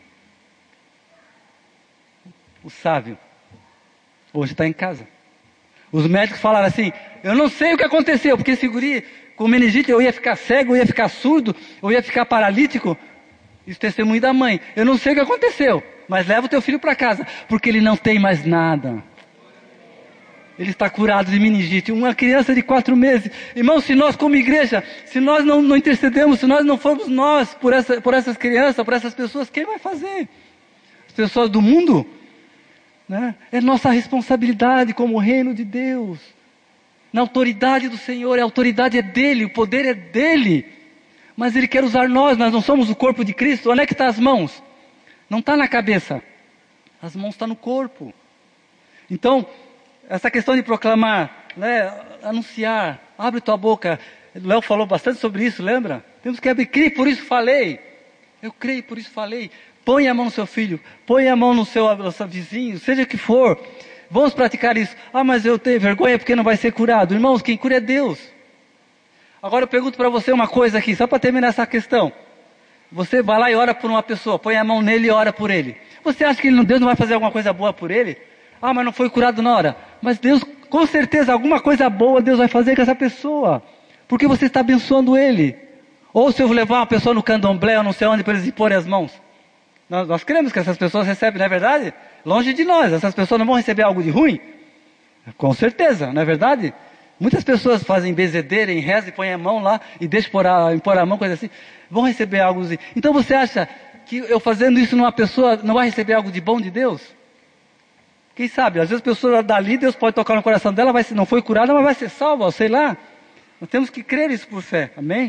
o sábio hoje está em casa. Os médicos falaram assim, eu não sei o que aconteceu, porque esse guri com meningite eu ia ficar cego, eu ia ficar surdo, eu ia ficar paralítico. Isso é testemunho da mãe. Eu não sei o que aconteceu, mas leva o teu filho para casa, porque ele não tem mais nada. Ele está curado de meningite. Uma criança de quatro meses. Irmão, se nós como igreja, se nós não, não intercedemos, se nós não formos nós por, essa, por essas crianças, por essas pessoas, quem vai fazer? As pessoas do mundo? Né? É nossa responsabilidade como reino de Deus. Na autoridade do Senhor, a autoridade é dele, o poder é dele. Mas Ele quer usar nós, nós não somos o corpo de Cristo. Onde é que estão as mãos? Não está na cabeça. As mãos estão no corpo. Então, essa questão de proclamar, né, anunciar, abre tua boca. O Léo falou bastante sobre isso, lembra? Temos que abrir, creio, por isso falei. Eu creio, por isso falei. Põe a mão no seu filho, põe a mão no seu, no seu vizinho, seja o que for. Vamos praticar isso. Ah, mas eu tenho vergonha porque não vai ser curado. Irmãos, quem cura é Deus. Agora eu pergunto para você uma coisa aqui, só para terminar essa questão. Você vai lá e ora por uma pessoa, põe a mão nele e ora por ele. Você acha que Deus não vai fazer alguma coisa boa por ele? Ah, mas não foi curado na hora. Mas Deus, com certeza, alguma coisa boa Deus vai fazer com essa pessoa. Porque você está abençoando ele. Ou se eu levar uma pessoa no candomblé, ou não sei onde, para eles imporem as mãos. Nós, nós cremos que essas pessoas recebem, não é verdade? Longe de nós, essas pessoas não vão receber algo de ruim? Com certeza, não é verdade? Muitas pessoas fazem bezedeira, em reza e põem a mão lá e deixam por a, impor a mão, coisa assim. Vão receber algo assim. Então você acha que eu fazendo isso numa pessoa não vai receber algo de bom de Deus? Quem sabe? Às vezes a pessoa dali, Deus pode tocar no coração dela, vai ser, não foi curada, mas vai ser salva, sei lá. Nós temos que crer isso por fé. Amém?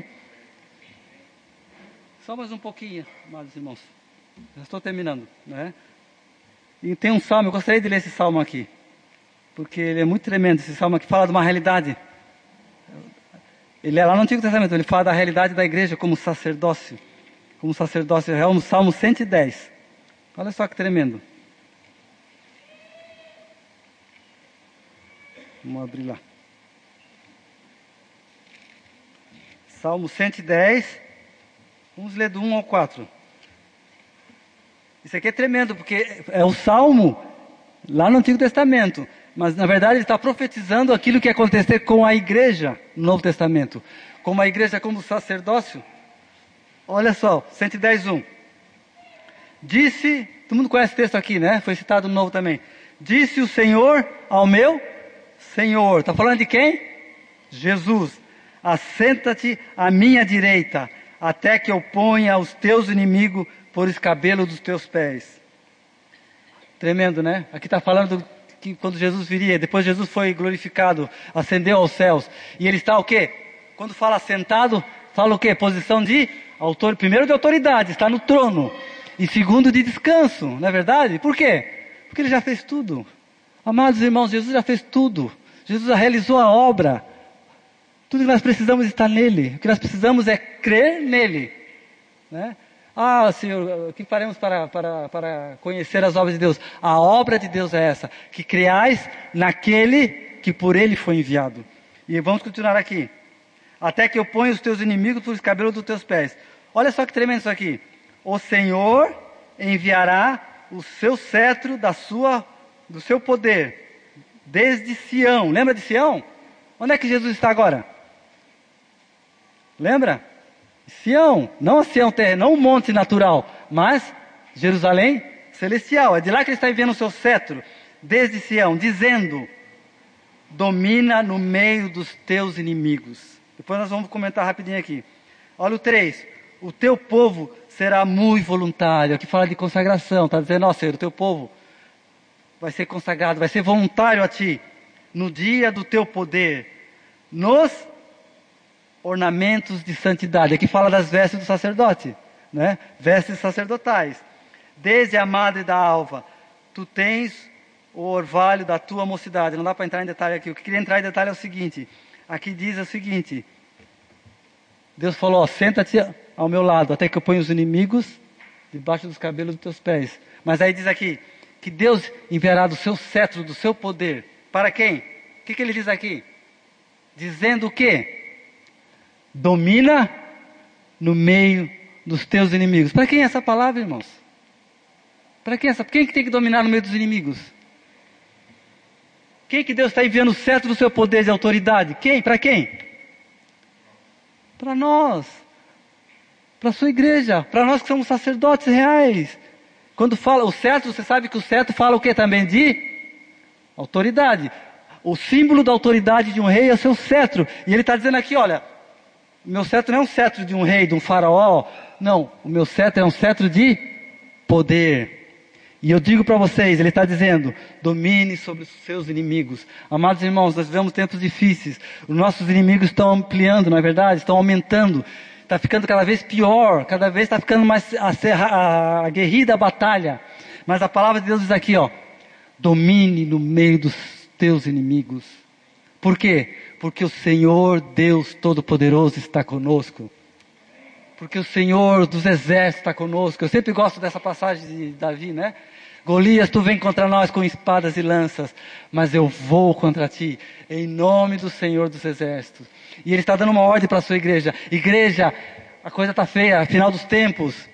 Só mais um pouquinho, amados irmãos. Já estou terminando, né? E tem um salmo, eu gostaria de ler esse salmo aqui. Porque ele é muito tremendo, esse salmo aqui fala de uma realidade. Ele é lá no Antigo Testamento, ele fala da realidade da igreja como sacerdócio. Como sacerdócio, é o Salmo cento e dez. Olha só que tremendo. Vamos abrir lá. Salmo cento e dez. Vamos ler do um ao quatro. Isso aqui é tremendo, porque é o Salmo lá no Antigo Testamento. Mas, na verdade, ele está profetizando aquilo que ia acontecer com a igreja no Novo Testamento. Como a igreja como sacerdócio. Olha só, cento e dez, um. Disse, todo mundo conhece esse texto aqui, né? Foi citado no Novo também. Disse o Senhor ao meu Senhor. Está falando de quem? Jesus. Assenta-te à minha direita, até que eu ponha os teus inimigos por escabelo dos teus pés. Tremendo, né? Aqui está falando do que quando Jesus viria, depois Jesus foi glorificado, ascendeu aos céus, e ele está o quê? Quando fala sentado, fala o quê? Posição de autor, primeiro de autoridade, está no trono, e segundo de descanso, não é verdade? Por quê? Porque ele já fez tudo. Amados irmãos, Jesus já fez tudo. Jesus já realizou a obra. Tudo que nós precisamos está nele. O que nós precisamos é crer nele, né? Ah, Senhor, o que faremos para, para, para conhecer as obras de Deus? A obra de Deus é essa, que creais naquele que por ele foi enviado. E vamos continuar aqui. Até que eu ponha os teus inimigos por escabelo dos teus pés. Olha só que tremendo isso aqui. O Senhor enviará o seu cetro da sua, do seu poder, desde Sião. Lembra de Sião? Onde é que Jesus está agora? Lembra? Sião, não a Sião terrena, não o monte natural, mas Jerusalém celestial. É de lá que ele está enviando o seu cetro, desde Sião, dizendo: domina no meio dos teus inimigos. Depois nós vamos comentar rapidinho aqui. Olha o três. O teu povo será muito voluntário. Aqui fala de consagração. Está dizendo, ó Senhor, o teu povo vai ser consagrado, vai ser voluntário a ti. No dia do teu poder. Nos ornamentos de santidade. Aqui fala das vestes do sacerdote. Né? Vestes sacerdotais. Desde a madre da alva, tu tens o orvalho da tua mocidade. Não dá para entrar em detalhe aqui. O que eu queria entrar em detalhe é o seguinte. Aqui diz o seguinte. Deus falou, ó, senta-te ao meu lado, até que eu ponha os inimigos debaixo dos cabelos dos teus pés. Mas aí diz aqui, que Deus enviará do seu cetro, do seu poder. Para quem? O que, que ele diz aqui? Dizendo o quê? Domina no meio dos teus inimigos. Para quem é essa palavra, irmãos? Para quem é essa? Quem que tem que dominar no meio dos inimigos? Quem que Deus está enviando o cetro do seu poder de autoridade? Quem? Para quem? Para nós. Para a sua igreja. Para nós que somos sacerdotes reais. Quando fala o cetro, você sabe que o cetro fala o que também? De autoridade. O símbolo da autoridade de um rei é o seu cetro. E ele está dizendo aqui, olha, o meu cetro não é um cetro de um rei, de um faraó. Não, o meu cetro é um cetro de poder. E eu digo para vocês, ele está dizendo, domine sobre os seus inimigos. Amados irmãos, nós vivemos tempos difíceis. Os nossos inimigos estão ampliando, não é verdade? Estão aumentando. Está ficando cada vez pior. Cada vez está ficando mais aguerrida a batalha. Mas a palavra de Deus diz aqui, ó, domine no meio dos teus inimigos. Por quê? Porque o Senhor Deus Todo-Poderoso está conosco. Porque o Senhor dos exércitos está conosco. Eu sempre gosto dessa passagem de Davi, né? Golias, tu vem contra nós com espadas e lanças, mas eu vou contra ti, em nome do Senhor dos exércitos. E ele está dando uma ordem para a sua igreja. Igreja, a coisa está feia, final dos tempos.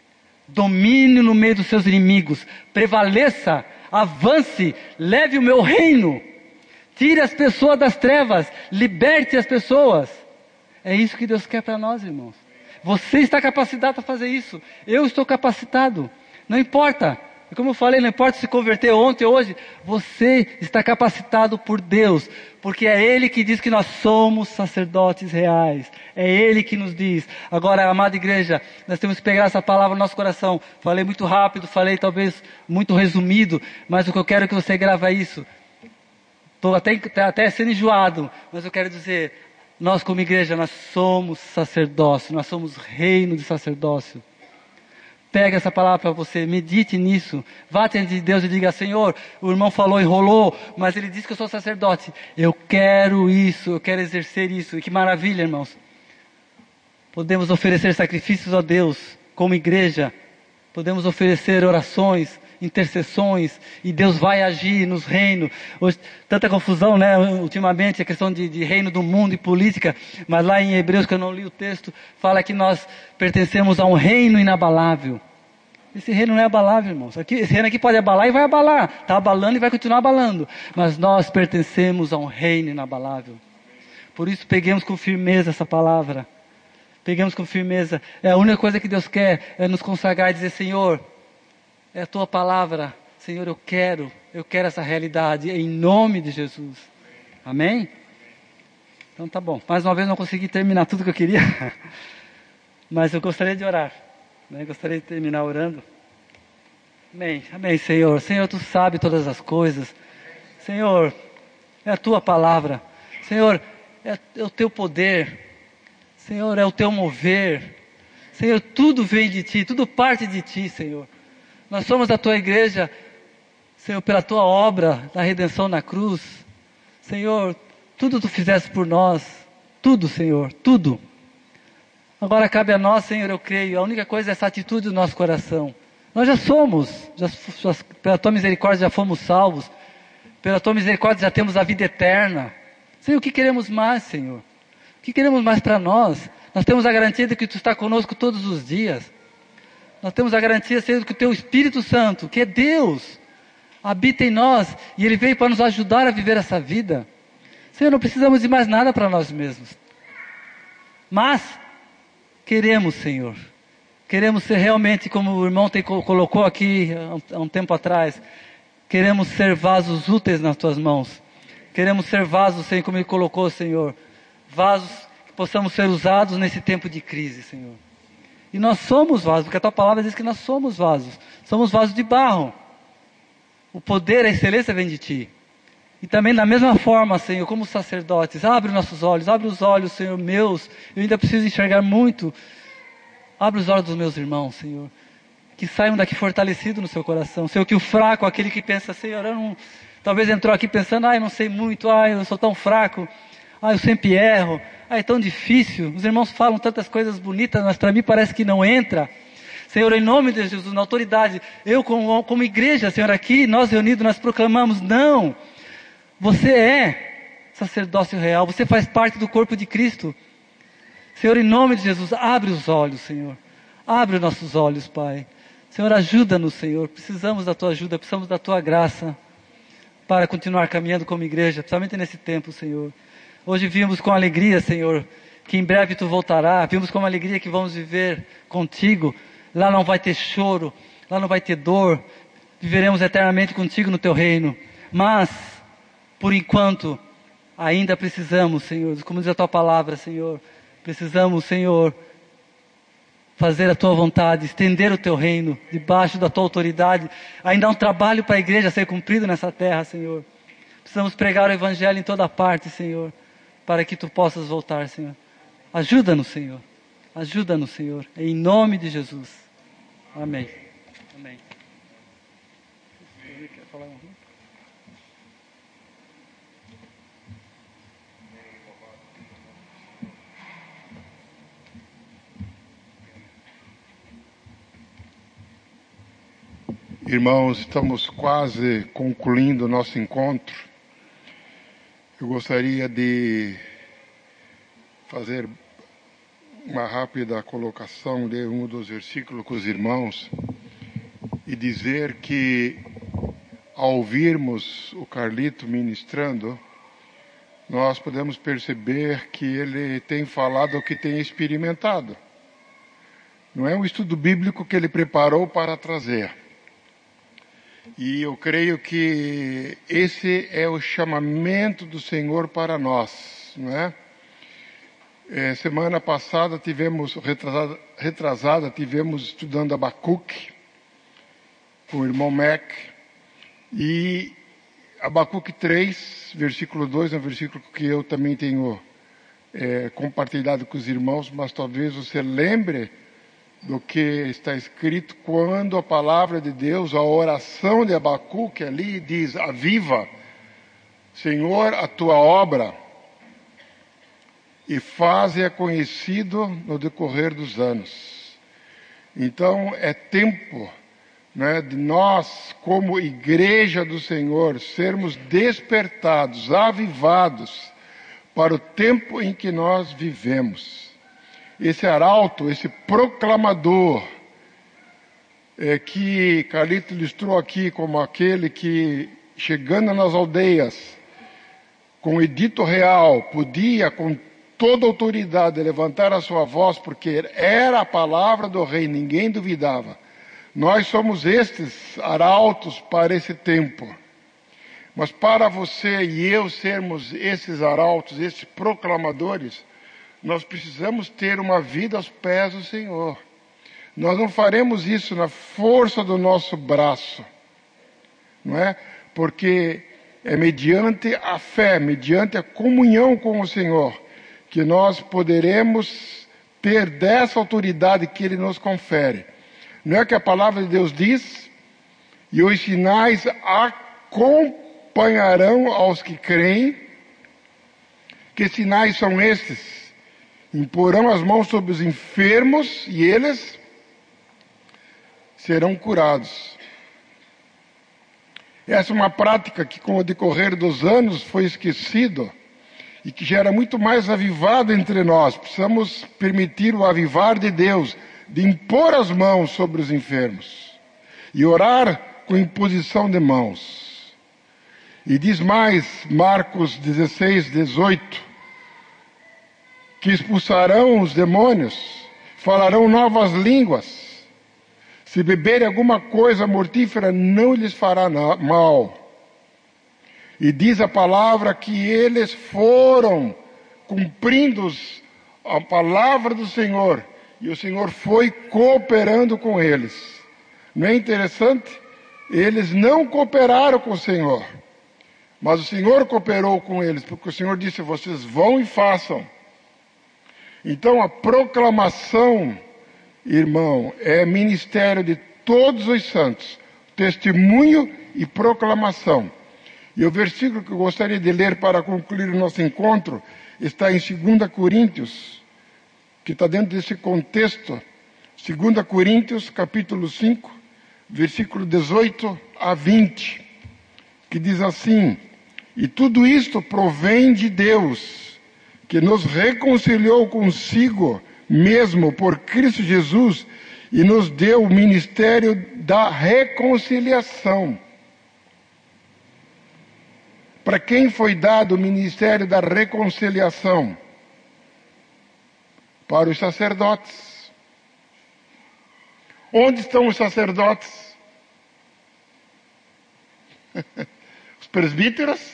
Domine no meio dos seus inimigos. Prevaleça, avance, leve o meu reino. Tire as pessoas das trevas, liberte as pessoas. É isso que Deus quer para nós, irmãos. Você está capacitado para fazer isso. Eu estou capacitado. Não importa. Como eu falei, não importa se converteu ontem ou hoje. Você está capacitado por Deus. Porque é Ele que diz que nós somos sacerdotes reais. É Ele que nos diz. Agora, amada igreja, nós temos que pegar essa palavra no nosso coração. Falei muito rápido, falei talvez muito resumido. Mas o que eu quero é que você grave isso. Estou até, até sendo enjoado. Mas eu quero dizer... Nós como igreja, nós somos sacerdócio, nós somos reino de sacerdócio. Pega essa palavra para você, medite nisso. Vá diante de Deus e diga, Senhor, o irmão falou, enrolou, mas ele disse que eu sou sacerdote. Eu quero isso, eu quero exercer isso. E que maravilha, irmãos. Podemos oferecer sacrifícios a Deus como igreja. Podemos oferecer orações, intercessões, e Deus vai agir nos reinos. Hoje, tanta confusão, né, ultimamente, a questão de, de reino do mundo e política, mas lá em Hebreus, que eu não li o texto, fala que nós pertencemos a um reino inabalável. Esse reino não é abalável, irmãos. Aqui, esse reino aqui pode abalar e vai abalar. Está abalando e vai continuar abalando. Mas nós pertencemos a um reino inabalável. Por isso, peguemos com firmeza essa palavra. Peguemos com firmeza. É a única coisa que Deus quer, é nos consagrar e dizer, Senhor, é a tua palavra, Senhor, eu quero, eu quero essa realidade, em nome de Jesus. Amém? Então tá bom. Mais uma vez não consegui terminar tudo que eu queria, mas eu gostaria de orar, né? Gostaria de terminar orando. Amém, amém, Senhor. Senhor, tu sabe todas as coisas. Senhor, é a tua palavra. Senhor, é, é o teu poder. Senhor, é o teu mover. Senhor, tudo vem de ti, tudo parte de ti, Senhor. Nós somos a tua igreja, Senhor, pela tua obra da redenção na cruz. Senhor, tudo tu fizeste por nós. Tudo, Senhor, tudo. Agora cabe a nós, Senhor, eu creio. A única coisa é essa atitude do nosso coração. Nós já somos, já, já, pela tua misericórdia já fomos salvos. Pela tua misericórdia já temos a vida eterna. Senhor, o que queremos mais, Senhor? O que queremos mais para nós? Nós temos a garantia de que tu está conosco todos os dias. Nós temos a garantia, Senhor, que o teu Espírito Santo, que é Deus, habita em nós. E Ele veio para nos ajudar a viver essa vida. Senhor, não precisamos de mais nada para nós mesmos. Mas, queremos, Senhor. Queremos ser realmente, como o irmão te colocou aqui há um tempo atrás, queremos ser vasos úteis nas tuas mãos. Queremos ser vasos, Senhor, como Ele colocou, Senhor. Vasos que possamos ser usados nesse tempo de crise, Senhor. E nós somos vasos, porque a tua palavra diz que nós somos vasos. Somos vasos de barro. O poder, a excelência vem de ti. E também da mesma forma, Senhor, como sacerdotes, abre nossos olhos, abre os olhos, Senhor, meus. Eu ainda preciso enxergar muito. Abre os olhos dos meus irmãos, Senhor. Que saiam daqui fortalecidos no seu coração. Senhor, que o fraco, aquele que pensa, Senhor, eu não... talvez entrou aqui pensando, ah, eu não sei muito, ah, eu sou tão fraco, ah, eu sempre erro, ah, é tão difícil. Os irmãos falam tantas coisas bonitas, mas para mim parece que não entra. Senhor, em nome de Jesus, na autoridade, eu como, como igreja, Senhor, aqui, nós reunidos, nós proclamamos, não, você é sacerdócio real, você faz parte do corpo de Cristo. Senhor, em nome de Jesus, abre os olhos, Senhor, abre os nossos olhos, Pai. Senhor, ajuda-nos, Senhor, precisamos da Tua ajuda, precisamos da Tua graça, para continuar caminhando como igreja, principalmente nesse tempo, Senhor. Hoje vimos com alegria, Senhor, que em breve Tu voltará, vimos com alegria que vamos viver contigo, lá não vai ter choro, lá não vai ter dor, viveremos eternamente contigo no Teu reino, mas, por enquanto, ainda precisamos, Senhor, como diz a Tua palavra, Senhor, precisamos, Senhor, fazer a Tua vontade, estender o Teu reino, debaixo da Tua autoridade. Ainda há um trabalho para a igreja ser cumprido nessa terra, Senhor. Precisamos pregar o Evangelho em toda parte, Senhor, para que Tu possas voltar, Senhor. Ajuda-nos, Senhor. Ajuda-nos, Senhor. Em nome de Jesus. Amém. Amém. Quer falar um? Irmãos, estamos quase concluindo o nosso encontro. Eu gostaria de fazer uma rápida colocação, ler um dos versículos com os irmãos e dizer que, ao ouvirmos o Carlito ministrando, nós podemos perceber que ele tem falado o que tem experimentado. Não é um estudo bíblico que ele preparou para trazer. E eu creio que esse é o chamamento do Senhor para nós, não é? É, semana passada tivemos, retrasada, retrasada, tivemos estudando Abacuque, com o irmão Mac, e Abacuque três, versículo dois, é um versículo que eu também tenho é, compartilhado com os irmãos, mas talvez você lembre do que está escrito quando a palavra de Deus, a oração de Abacuque ali diz, aviva, Senhor, a tua obra e faze-a conhecido no decorrer dos anos. Então é tempo, né, de nós, como igreja do Senhor, sermos despertados, avivados para o tempo em que nós vivemos. Esse arauto, esse proclamador, é, que Carlito ilustrou aqui como aquele que, chegando nas aldeias, com o edito real, podia com toda autoridade levantar a sua voz, porque era a palavra do rei, ninguém duvidava. Nós somos estes arautos para esse tempo. Mas para você e eu sermos esses arautos, esses proclamadores, nós precisamos ter uma vida aos pés do Senhor. Nós não faremos isso na força do nosso braço, não é? Porque é mediante a fé, mediante a comunhão com o Senhor, que nós poderemos ter dessa autoridade que Ele nos confere. Não é que a palavra de Deus diz, e os sinais acompanharão aos que creem. Que sinais são estes? Imporão as mãos sobre os enfermos e eles serão curados. Essa é uma prática que, com o decorrer dos anos, foi esquecida e que já era muito mais avivada entre nós. Precisamos permitir o avivar de Deus, de impor as mãos sobre os enfermos e orar com imposição de mãos. E diz mais, Marcos dezesseis, dezoito, que expulsarão os demônios, falarão novas línguas. Se beberem alguma coisa mortífera, não lhes fará mal. E diz a palavra que eles foram cumprindo a palavra do Senhor, e o Senhor foi cooperando com eles. Não é interessante? Eles não cooperaram com o Senhor, mas o Senhor cooperou com eles, porque o Senhor disse: vocês vão e façam. Então a proclamação, irmão, é ministério de todos os santos, testemunho e proclamação. E o versículo que eu gostaria de ler para concluir o nosso encontro está em segunda Coríntios, que está dentro desse contexto. segunda Coríntios, capítulo cinco, versículo dezoito a vinte, que diz assim: e tudo isto provém de Deus, que nos reconciliou consigo mesmo por Cristo Jesus e nos deu o ministério da reconciliação. Para quem foi dado o ministério da reconciliação? Para os sacerdotes. Onde estão os sacerdotes? Os presbíteros?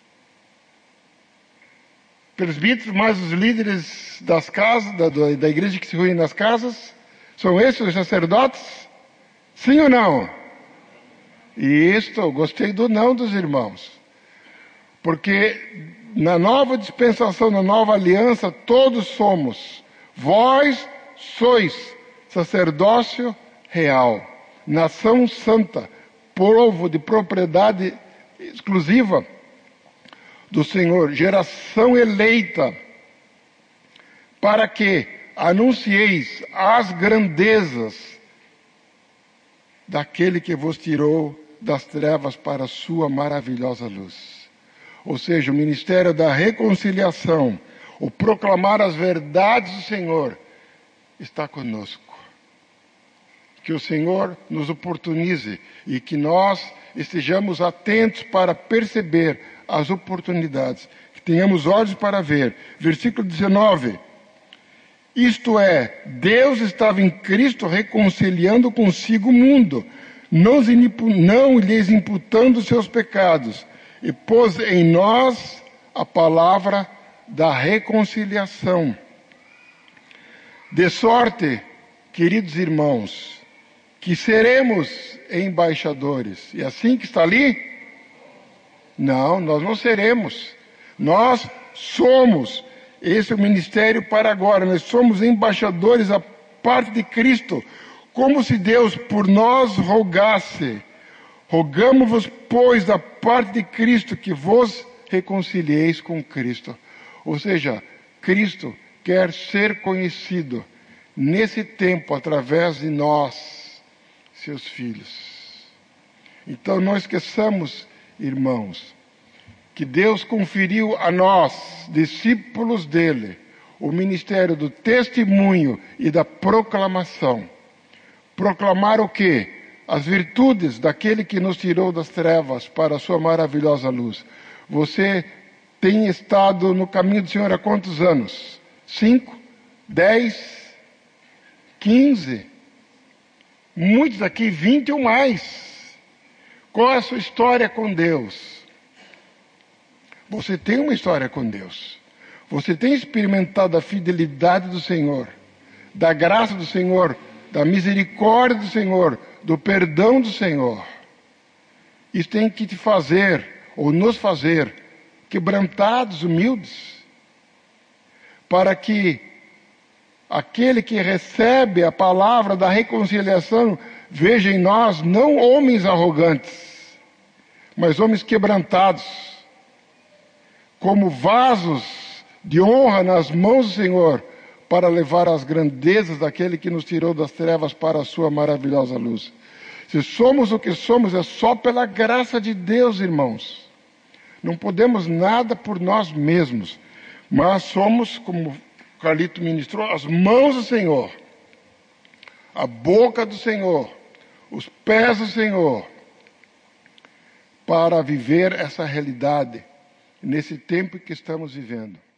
Presbíteros mais os líderes das casas, da, da igreja que se reúne nas casas? São esses os sacerdotes? Sim ou não? E isto, eu gostei do não dos irmãos. Porque na nova dispensação, na nova aliança, todos somos. Vós sois sacerdócio real, nação santa, povo de propriedade exclusiva do Senhor, geração eleita, para que anuncieis as grandezas daquele que vos tirou das trevas para a sua maravilhosa luz. Ou seja, o ministério da reconciliação, o proclamar as verdades do Senhor, está conosco. Que o Senhor nos oportunize e que nós estejamos atentos para perceber as oportunidades, que tenhamos olhos para ver. Versículo dezenove. Isto é, Deus estava em Cristo reconciliando consigo o mundo, não, não lhes imputando seus pecados, e pôs em nós a palavra da reconciliação. De sorte, queridos irmãos, que seremos embaixadores. E assim que está ali? Não, nós não seremos. Nós somos. Esse é o ministério para agora. Nós somos embaixadores à parte de Cristo, como se Deus por nós rogasse. Rogamo-vos, pois, da parte de Cristo, que vos reconcilieis com Cristo. Ou seja, Cristo quer ser conhecido nesse tempo através de nós, seus filhos. Então não esqueçamos, irmãos, que Deus conferiu a nós, discípulos dele, o ministério do testemunho e da proclamação. Proclamar o quê? As virtudes daquele que nos tirou das trevas para a sua maravilhosa luz. Você tem estado no caminho do Senhor há quantos anos? Cinco? Dez? Quinze? Muitos aqui, vinte ou mais. Qual é a sua história com Deus? Você tem uma história com Deus. Você tem experimentado a fidelidade do Senhor, da graça do Senhor, da misericórdia do Senhor, do perdão do Senhor. Isso tem que te fazer, ou nos fazer, quebrantados, humildes, para que aquele que recebe a palavra da reconciliação veja em nós não homens arrogantes, mas homens quebrantados, como vasos de honra nas mãos do Senhor, para levar as grandezas daquele que nos tirou das trevas para a sua maravilhosa luz. Se somos o que somos, é só pela graça de Deus, irmãos. Não podemos nada por nós mesmos, mas somos, como o Carlito ministrou, as mãos do Senhor, a boca do Senhor, os pés do Senhor, para viver essa realidade nesse tempo que estamos vivendo.